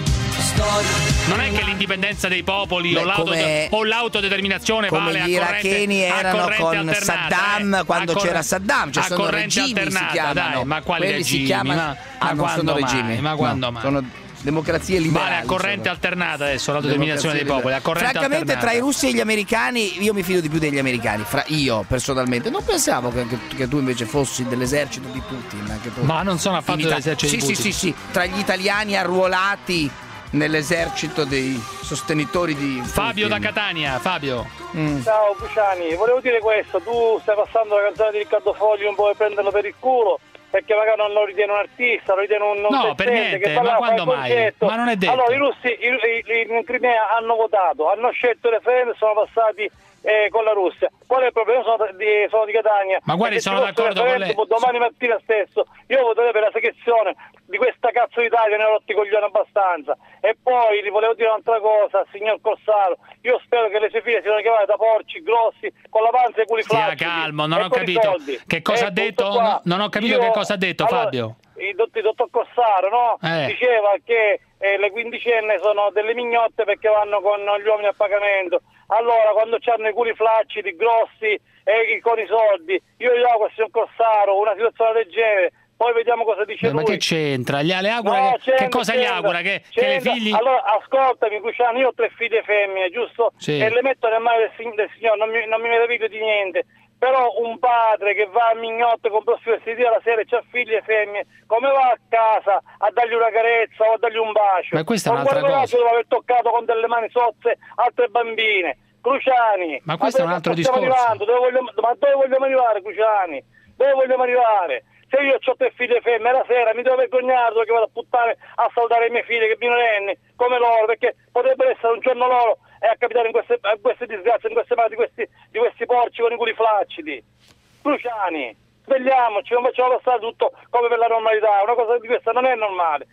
Non è che l'indipendenza dei popoli Beh, o, l'auto, come- o l'autodeterminazione come vale a gli corrente, iracheni a erano corrente con alternata, Saddam, eh. quando A corre- c'era Saddam, cioè a sono corrente regimi, si alternata, chiamano. dai, ma quali Quelli si regimi? chiamano- Ma, ah, ma non quando sono mai? regimi, Ma no, quando mai? sono democrazie liberali. Vale a corrente sono. alternata adesso l'autodeterminazione dei popoli, a corrente Francamente, alternata. tra i russi e gli americani, io mi fido di più degli americani. Fra io personalmente, non pensavo che, che, che tu invece fossi dell'esercito di Putin. Anche tu. Ma non sono affatto In Ita- dell'esercito sì, di sì, Putin. sì, sì, tra gli italiani arruolati nell'esercito dei sostenitori di Fabio da Putin. Catania, Fabio. Mm. Ciao Buciani, volevo dire questo, tu stai passando la canzone di Riccardo Fogli, non puoi prenderlo per il culo, perché magari non lo ritiene un artista, lo ritiene un non No, per pezzente, niente, che ma parla- fa quando il mai? concetto. Ma non è detto. Allora i russi i, i, i, in Crimea hanno votato, hanno scelto il referendum e sono passati eh, con la Russia. Qual è il problema? Io sono di, sono di Catania. Ma guardi, E se sono ci fosse d'accordo il con lei. referendum domani mattina stesso io voterei per la secessione di questa cazzo d'Italia, ne ho rotti i coglioni abbastanza. E poi gli volevo dire un'altra cosa al signor Corsaro, io spero che le sue figlie siano chiamate da porci grossi con la panza e i culi Stia flaccidi calmo, non e ho con i capito soldi. che cosa E ha detto. tutto qua. No, non ho capito Io- che cosa ha detto, allora, Fabio. Il dottor, il dottor Corsaro, no? Eh. Diceva che eh, le quindicenne sono delle mignotte perché vanno con gli uomini a pagamento. Allora, quando c'hanno i culi flaccidi, grossi e con i soldi, io gli auguro al signor Corsaro una situazione del genere. Poi vediamo cosa dice Eh, ma lui. che c'entra? Gli, le augura No, che, che c'entra, cosa gli c'entra, augura? Che, che le c'entra. figli. Allora, ascoltami, Luciano, io ho tre figlie femmine, giusto? Sì. E le metto nelle mani del, sig- del signore, non mi, non mi meraviglio di niente. Però un padre che va a mignotte con i vestiti alla sera e c'ha figlie femmine, come va a casa a dargli una carezza o a dargli un bacio? Ma questa è Con un'altra quale cosa. coraggio deve aver toccato con delle mani sozze altre bambine? Cruciani, Ma questo è un dove altro stiamo discorso. arrivando? Dove vogliamo, ma dove vogliamo arrivare, Cruciani? Dove vogliamo arrivare? Se io ho tre figlie femmine, la sera mi devo vergognare perché vado a puttane a salutare le mie figlie che minorenni come loro, perché potrebbero essere un giorno loro e a capitare in queste, in queste disgrazie, in queste mani di questi, di questi porci con i culi flaccidi. Cruciani, svegliamoci, non facciamo passare tutto come per la normalità, una cosa di questa non è normale.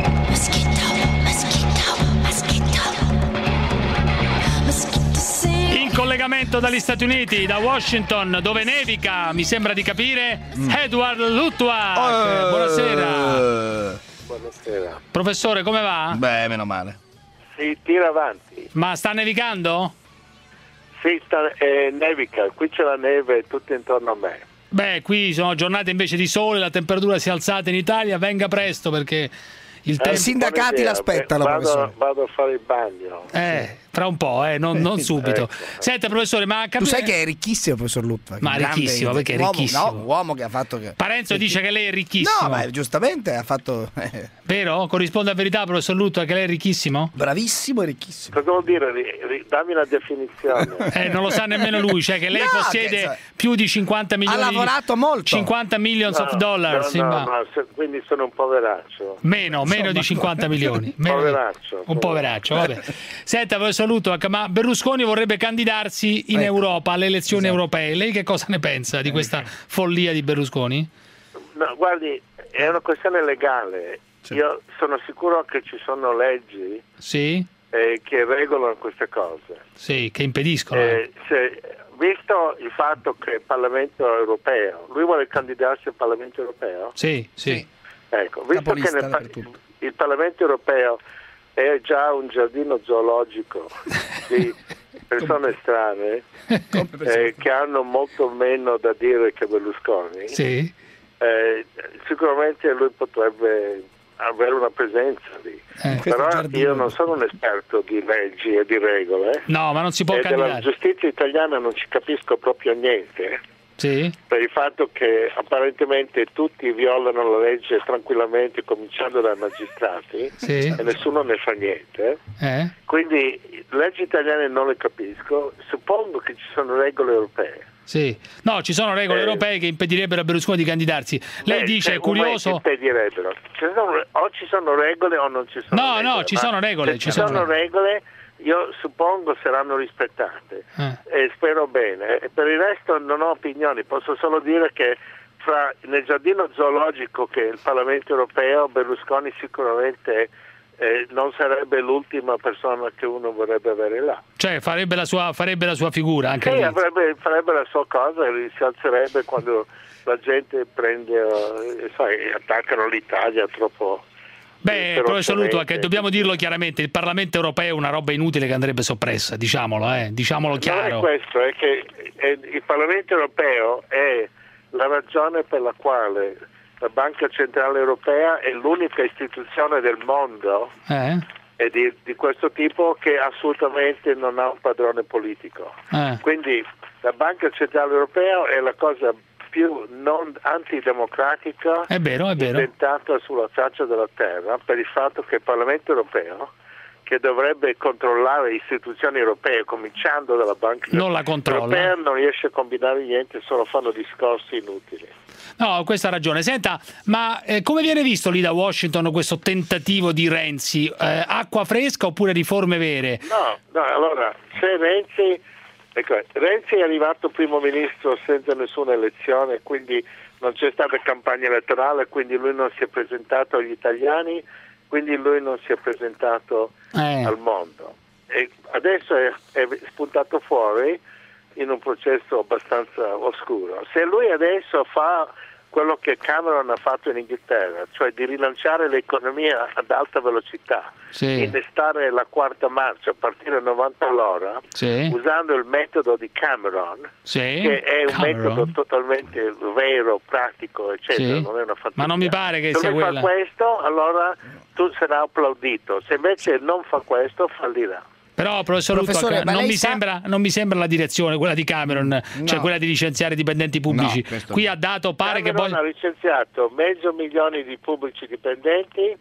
In collegamento dagli Stati Uniti, da Washington, dove nevica, mi sembra di capire, Edward Luttwak. Eh. Buonasera. Buonasera. Professore, come va? Beh, meno male. Si tira avanti. Ma sta nevicando? Sì, sta, eh, nevica, qui c'è la neve tutto intorno a me. Beh, qui sono giornate invece di sole, la temperatura si è alzata in Italia, venga presto perché il tempo... I sindacati Buonasera, l'aspettano, vado, professore. vado a fare il bagno. Eh, tra un po', eh, non, non subito. Ecco. Senta, professore, ma Tu sai che è ricchissimo, professor Luttwak. Ma grande- ricchissimo, perché è uomo- ricchissimo? No, uomo che ha fatto... Che... Parenzo dice che lei è ricchissimo. No, ma giustamente ha fatto... eh, Vero? Corrisponde a verità, professor Luttwak, che lei è ricchissimo? bravissimo e ricchissimo. Cosa vuol dire? Ri- ri- dammi una definizione. Eh, non lo sa nemmeno lui, cioè che lei No, possiede che- più di cinquanta milioni Ha di- lavorato molto. cinquanta millions of dollars. No, no, in ba- no, se- quindi sono un poveraccio. Meno, meno di cinquanta milioni. Meno di- Poveraccio. Un poveraccio, vabbè. Senta, professor Luttwak, ma Berlusconi vorrebbe candidarsi in Ecco. Europa alle elezioni Esatto. europee. Lei che cosa ne pensa di questa follia di Berlusconi? No, guardi, è una questione legale. Io sono sicuro che ci sono leggi Sì? eh, che regolano queste cose. Sì, che impediscono. Eh, se- visto il fatto che il Parlamento europeo, lui vuole candidarsi al Parlamento europeo? Sì, sì. Ecco, visto che Capolista nel, pa- dappertutto. il Parlamento europeo è già un giardino zoologico di persone strane eh, che hanno molto meno da dire che Berlusconi. Sì. Eh, sicuramente lui potrebbe avere una presenza lì, eh, però io non sono un esperto di leggi e di regole. No, ma non si può e candidare. Della giustizia italiana non ci capisco proprio niente. Sì. Per il fatto che apparentemente tutti violano la legge tranquillamente, cominciando dai magistrati, sì. e nessuno ne fa niente. Eh? Quindi leggi italiane non le capisco, suppongo che ci sono regole europee. Sì, no, ci sono regole eh, europee che impedirebbero a Berlusconi di candidarsi. Lei beh, dice, è curioso. Impedirebbero. Ci sono, o ci sono regole o non ci sono. No, regole, no, ci sono regole. Se ci ci sono, sono regole, io suppongo saranno rispettate eh. e spero bene. E per il resto non ho opinioni, posso solo dire che fra nel giardino zoologico che è il Parlamento europeo, Berlusconi sicuramente Eh, non sarebbe l'ultima persona che uno vorrebbe avere là. Cioè farebbe la sua, farebbe la sua figura anche sì, lì. Avrebbe, farebbe la sua cosa e si alzerebbe quando la gente prende eh, sai, attaccano l'Italia troppo. Beh, professor Lutua, che dobbiamo dirlo chiaramente, il Parlamento europeo è una roba inutile che andrebbe soppressa, diciamolo, eh, diciamolo chiaro. Non è questo, è che è, il Parlamento europeo è la ragione per la quale la Banca Centrale Europea è l'unica istituzione del mondo eh? e di, di questo tipo che assolutamente non ha un padrone politico. Eh. Quindi la Banca Centrale Europea è la cosa più non antidemocratica è vero, è vero. inventata sulla faccia della terra, per il fatto che il Parlamento Europeo, che dovrebbe controllare le istituzioni europee, cominciando dalla Banca non la controlla. Europea, non riesce a combinare niente, solo fanno discorsi inutili. No, questa ha ragione. Senta, ma eh, come viene visto lì da Washington questo tentativo di Renzi? Eh, acqua fresca oppure riforme vere? No, no, allora, se Renzi, ecco, Renzi è arrivato primo ministro senza nessuna elezione, quindi non c'è stata campagna elettorale, quindi lui non si è presentato agli italiani, quindi lui non si è presentato eh. al mondo. E adesso è, è spuntato fuori in un processo abbastanza oscuro. Se lui adesso fa quello che Cameron ha fatto in Inghilterra, cioè di rilanciare l'economia ad alta velocità, sì. innestare la quarta marcia a partire da novanta all'ora, sì. usando il metodo di Cameron, sì. che è un Cameron. metodo totalmente vero, pratico, eccetera, sì. non è una fantasia. Ma non mi pare che se sia lui quella. fa questo, allora tu sarai applaudito. Se invece non fa questo, fallirà. Però, professor Luttwak, non, mi sa... sembra, non mi sembra la direzione, quella di Cameron, no. cioè quella di licenziare dipendenti pubblici. No, Qui ha dato, pare Cameron che poi... ha licenziato mezzo milione di pubblici dipendenti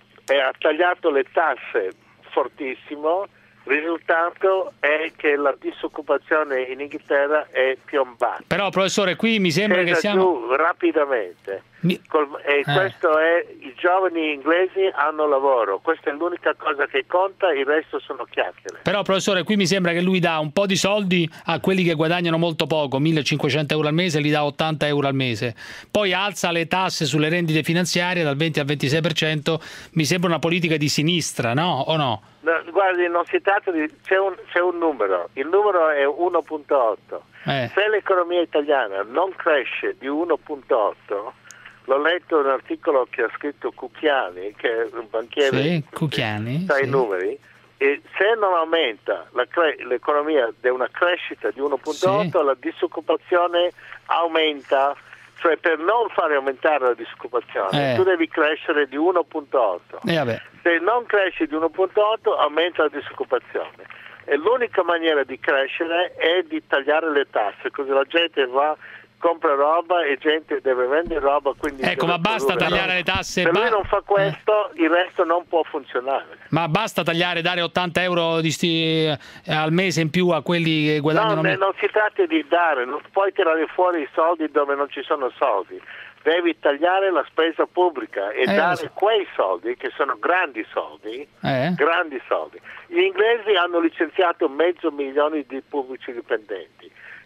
e ha tagliato le tasse fortissimo. Il risultato è che la disoccupazione in Inghilterra è piombata. Però, professore, qui mi sembra Scesa che siamo... giù rapidamente. Mi... Col... E eh. questo è... I giovani inglesi hanno lavoro. Questa è l'unica cosa che conta, il resto sono chiacchiere. Però, professore, qui mi sembra che lui dà un po' di soldi a quelli che guadagnano molto poco, millecinquecento euro al mese, li dà ottanta euro al mese. Poi alza le tasse sulle rendite finanziarie dal venti al ventisei per cento. Mi sembra una politica di sinistra, no? O no? No, guardi, non si tratta di... C'è un, c'è un numero, il numero è uno virgola otto. Eh. Se l'economia italiana non cresce di uno virgola otto, l'ho letto in un articolo che ha scritto Cucchiani, che è un banchiere sì, Cucchiani, sa sì. i numeri, e se non aumenta la cre- l'economia di una crescita di uno virgola otto, sì. la disoccupazione aumenta. Cioè, per non fare aumentare la disoccupazione, eh. tu devi crescere di uno virgola otto. Eh, vabbè. Se non cresci di uno virgola otto, aumenta la disoccupazione. E l'unica maniera di crescere è di tagliare le tasse, così la gente va, compra roba e gente deve vendere roba. Quindi ecco, ma basta tagliare le tasse. Se ba- lui non fa questo, eh. il resto non può funzionare. Ma basta tagliare, dare ottanta euro di sti, eh, al mese in più a quelli che guadagnano no, meno? Non si tratta di dare, non puoi tirare fuori i soldi dove non ci sono soldi. Devi tagliare la spesa pubblica e eh, dare so. quei soldi, che sono grandi soldi, eh. grandi soldi. Gli inglesi hanno licenziato mezzo milione di pubblici dipendenti.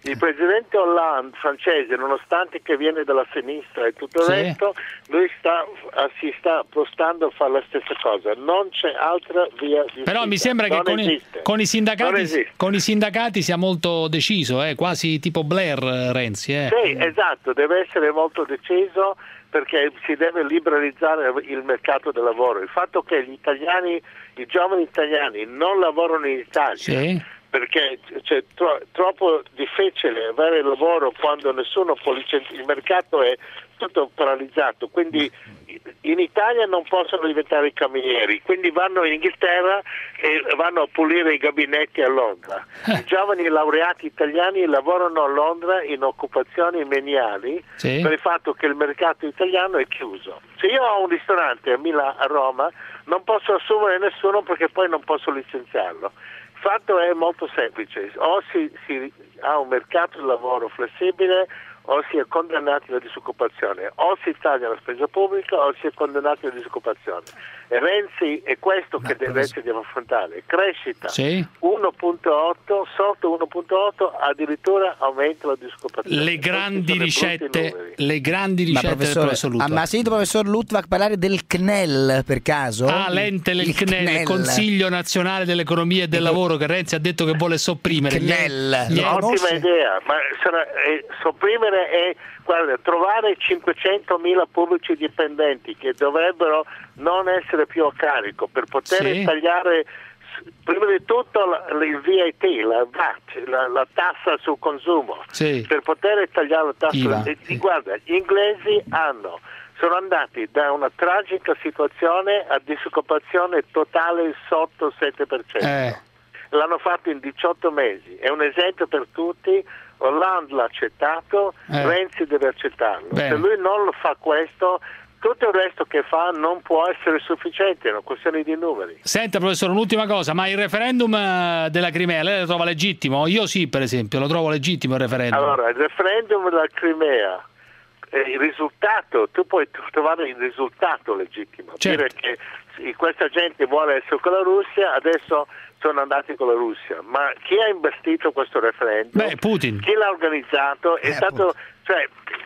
Il presidente Hollande francese, nonostante che viene dalla sinistra e tutto il Sì. resto, lui sta, si sta postando a fare la stessa cosa. Non c'è altra via di Però uscita. mi sembra che Non con i, esiste. con i Non sindacati esiste. con i sindacati sia molto deciso, eh, quasi tipo Blair eh, Renzi. Eh. Sì, esatto, deve essere molto deciso perché si deve liberalizzare il mercato del lavoro. Il fatto che gli italiani, i giovani italiani non lavorano in Italia Sì. perché c'è tro- troppo difficile avere lavoro quando nessuno può licenziare, il mercato è tutto paralizzato, quindi in Italia non possono diventare i camerieri, quindi vanno in Inghilterra e vanno a pulire i gabinetti a Londra. I giovani laureati italiani lavorano a Londra in occupazioni meniali Sì. per il fatto che il mercato italiano è chiuso. Se io ho un ristorante a Milano, a Roma, non posso assumere nessuno perché poi non posso licenziarlo. Il fatto è molto semplice, o si, si ha un mercato del lavoro flessibile o si è condannati alla disoccupazione, o si taglia la spesa pubblica o si è condannati alla disoccupazione. E Renzi è questo che Renzi deve affrontare, crescita Sì. uno virgola otto, sotto uno virgola otto addirittura aumenta la disoccupazione. Le grandi Questi sono i brutti ricette, numeri. le grandi Ma ricette del professore, professor ha Luttwak. mai sentito professor Luttwak parlare del C N E L per caso? Ah, l'ente, il, C N E L, il Consiglio Nazionale dell'Economia e del Lavoro, che Renzi ha detto che vuole sopprimere. C N E L. Gli- gli- Ottima idea, ma sarà, eh, sopprimere e guarda, trovare cinquecentomila pubblici dipendenti che dovrebbero non essere più a carico per poter Sì. tagliare s- prima di tutto la- la- il V I T, la V A T, la, la tassa sul consumo, Sì. per poter tagliare la tassa. I V A, E- sì. Guarda, gli inglesi hanno sono andati da una tragica situazione a disoccupazione totale sotto il sette per cento. Eh. L'hanno fatto in diciotto mesi, è un esempio per tutti. Hollande l'ha accettato, Eh. Renzi deve accettarlo. Bene. Se lui non lo fa questo, tutto il resto che fa non può essere sufficiente, è una questione di numeri. Senta professore, un'ultima cosa, ma il referendum eh, della Crimea lei lo trova legittimo? Io sì, per esempio, lo trovo legittimo il referendum. Allora, il referendum della Crimea, eh, il risultato, tu puoi trovare il risultato legittimo, Certo. dire che sì, questa gente vuole essere con la Russia, adesso sono andati con la Russia, ma chi ha imbastito questo referendum? Beh, Putin. Chi l'ha organizzato? È Eh, stato, cioè,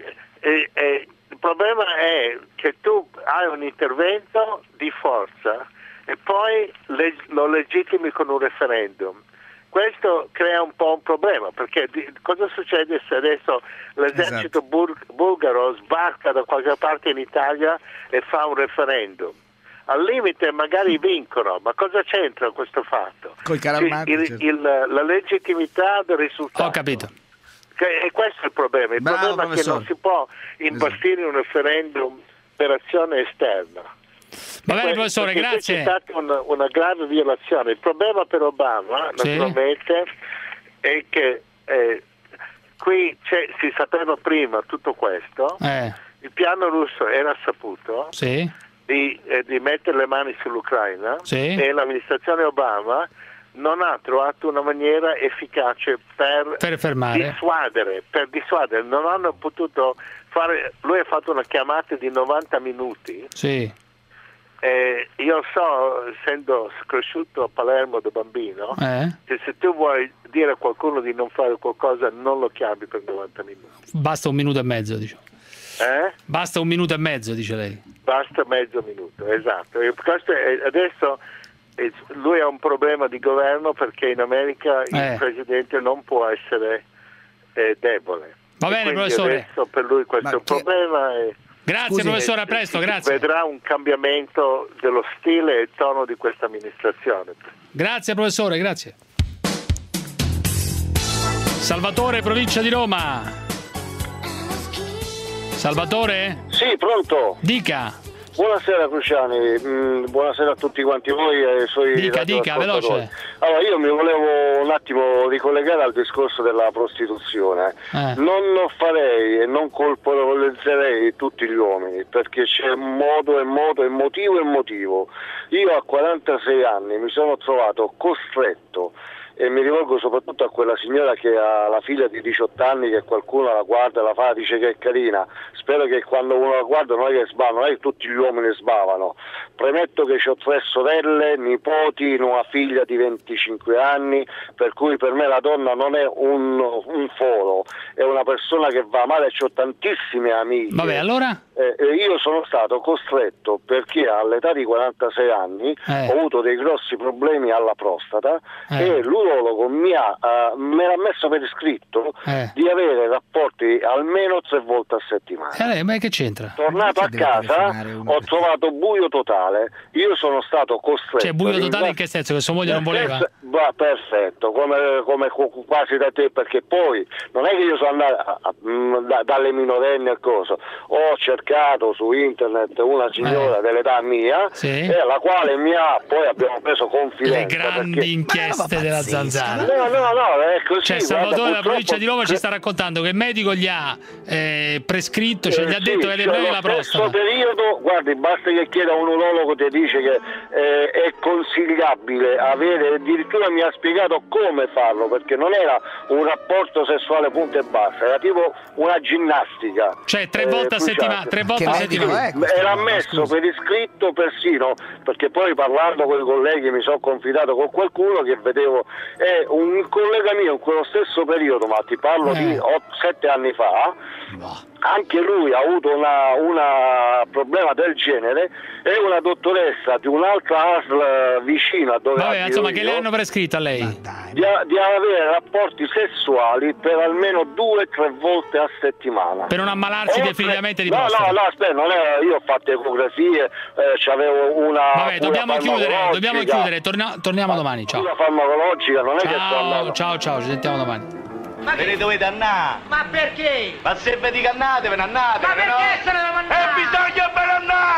eh, eh, il problema è che tu hai un intervento di forza e poi le- lo legittimi con un referendum. Questo crea un po' un problema, perché di- cosa succede se adesso l'esercito bul- bulgaro sbarca da qualche parte in Italia e fa un referendum? Al limite magari vincono, ma cosa c'entra questo fatto? Coi Karamark, Il- certo. il- la legittimità del risultato. Ho capito. Che- e questo è il problema. Il Bravo, problema è che professore. non si può imbastire un referendum per azione esterna. Va bene Que- professore, perché qui grazie. C'è stata una, una grave violazione. Il problema per Obama, Sì. naturalmente, è che eh, qui c'è- si sapeva prima tutto questo. Eh, Il piano russo era saputo sì. di, eh, di mettere le mani sull'Ucraina Sì. e l'amministrazione Obama non ha trovato una maniera efficace per, Per fermare. dissuadere, per dissuadere. Non hanno potuto fare. Lui ha fatto una chiamata di novanta minuti. Sì. Eh, io so, essendo cresciuto a Palermo da bambino, Eh. che se tu vuoi dire a qualcuno di non fare qualcosa non lo chiami per novanta minuti. Basta un minuto e mezzo, diciamo. Eh? Basta un minuto e mezzo, dice lei. Basta mezzo minuto, esatto. E questo è- adesso eh, lui ha un problema di governo perché in America Eh. il presidente non può essere eh, debole. Va E bene, quindi professore. adesso per lui questo Ma è un che- problema. E Grazie Scusi, professore, a e- presto, si grazie. Vedrà un cambiamento dello stile e tono di questa amministrazione. Grazie professore, grazie. Salvatore, provincia di Roma. Salvatore? Sì, pronto. Dica. Buonasera Cruciani, mm, buonasera a tutti quanti voi e ai suoi Dica, dica, radioascoltatori. veloce. Allora, io mi volevo un attimo ricollegare al discorso della prostituzione. Eh. Non farei e non colpevolizzerei tutti gli uomini, perché c'è modo e modo e motivo e motivo. Io a quarantasei anni mi sono trovato costretto e mi rivolgo soprattutto a quella signora che ha la figlia di diciotto anni, che qualcuno la guarda e la fa, dice che è carina. Spero che quando uno la guarda non è che sbava, non è che tutti gli uomini sbavano. Premetto che ho tre sorelle, nipoti, una figlia di venticinque anni, per cui per me la donna non è un, un foro, è una persona che va male, ho tantissime amiche. Vabbè, allora? Eh, io sono stato costretto, perché all'età di quarantasei anni eh. ho avuto dei grossi problemi alla prostata eh. e l'urologo mi ha, uh, me l'ha messo per iscritto eh. di avere rapporti almeno tre volte a settimana. Eh, ma che c'entra? Tornato a casa ho trovato buio totale, io sono stato costretto. Cioè buio totale in che senso? Che sua moglie non voleva? Bah, perfetto, come, come quasi da te, perché poi non è che io sono andato a, a, da, dalle minorenni e cosa, ho cercato su internet una signora eh. dell'età mia sì. eh, la quale mi ha, poi abbiamo preso confidenza. Le grandi perché... inchieste della Zanzara. No, no, no, è così. Cioè Salvatore della provincia di Roma ci sta raccontando che il medico gli ha eh, prescritto, cioè eh, gli ha sì, detto che ha dei problemi alla prostata. In questo periodo, guardi, basta che chieda a un urologo, ti dice che eh, è consigliabile avere, addirittura mi ha spiegato come farlo, perché non era un rapporto sessuale punto e basta, era tipo una ginnastica. Cioè tre volte eh, a settimana, tre volte a settimana. Era ammesso per iscritto persino, perché poi parlando con i colleghi mi sono confidato con qualcuno che vedevo, è un collega mio in quello stesso periodo, ma ti parlo eh. di sette anni fa, no. Anche lui ha avuto un problema del genere e una dottoressa di un'altra A S L vicina dove vabbè, insomma, che le hanno prescritto a lei? Di, di avere rapporti sessuali per almeno due o tre volte a settimana. Per non ammalarsi Oltre... definitivamente di no, prostata. No, no, aspetta, non è, io ho fatto ecografie, eh, c'avevo una vabbè, dobbiamo chiudere, dobbiamo chiudere, Torna, torniamo domani, ciao. Una farmacologica, non è ciao, che sto andando. Ciao, ciao, ci sentiamo domani. Ma ve ne dovete andare? Ma perché? Ma se ve dico andate, ve ne andate. Ma perché no? se ne devo andare? E bisogna ve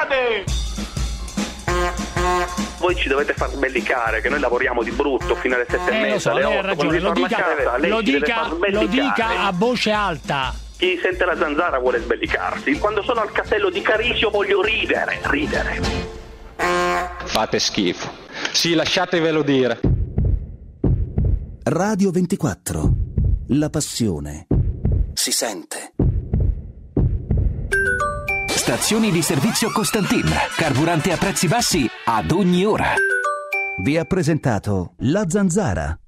ne andate! Voi ci dovete far sbellicare, che noi lavoriamo di brutto fino alle sette eh, e mezza, lo so, alle lei ha otto, ragione, lo dica, casa, lo, dica, lo dica a voce alta. Chi sente la Zanzara vuole sbellicarsi. Quando sono al castello di Carisio voglio ridere, ridere. Fate schifo. Sì, lasciatevelo dire. Radio ventiquattro. La passione si sente. Stazioni di servizio Costantin. Carburante a prezzi bassi ad ogni ora. Vi ha presentato La Zanzara.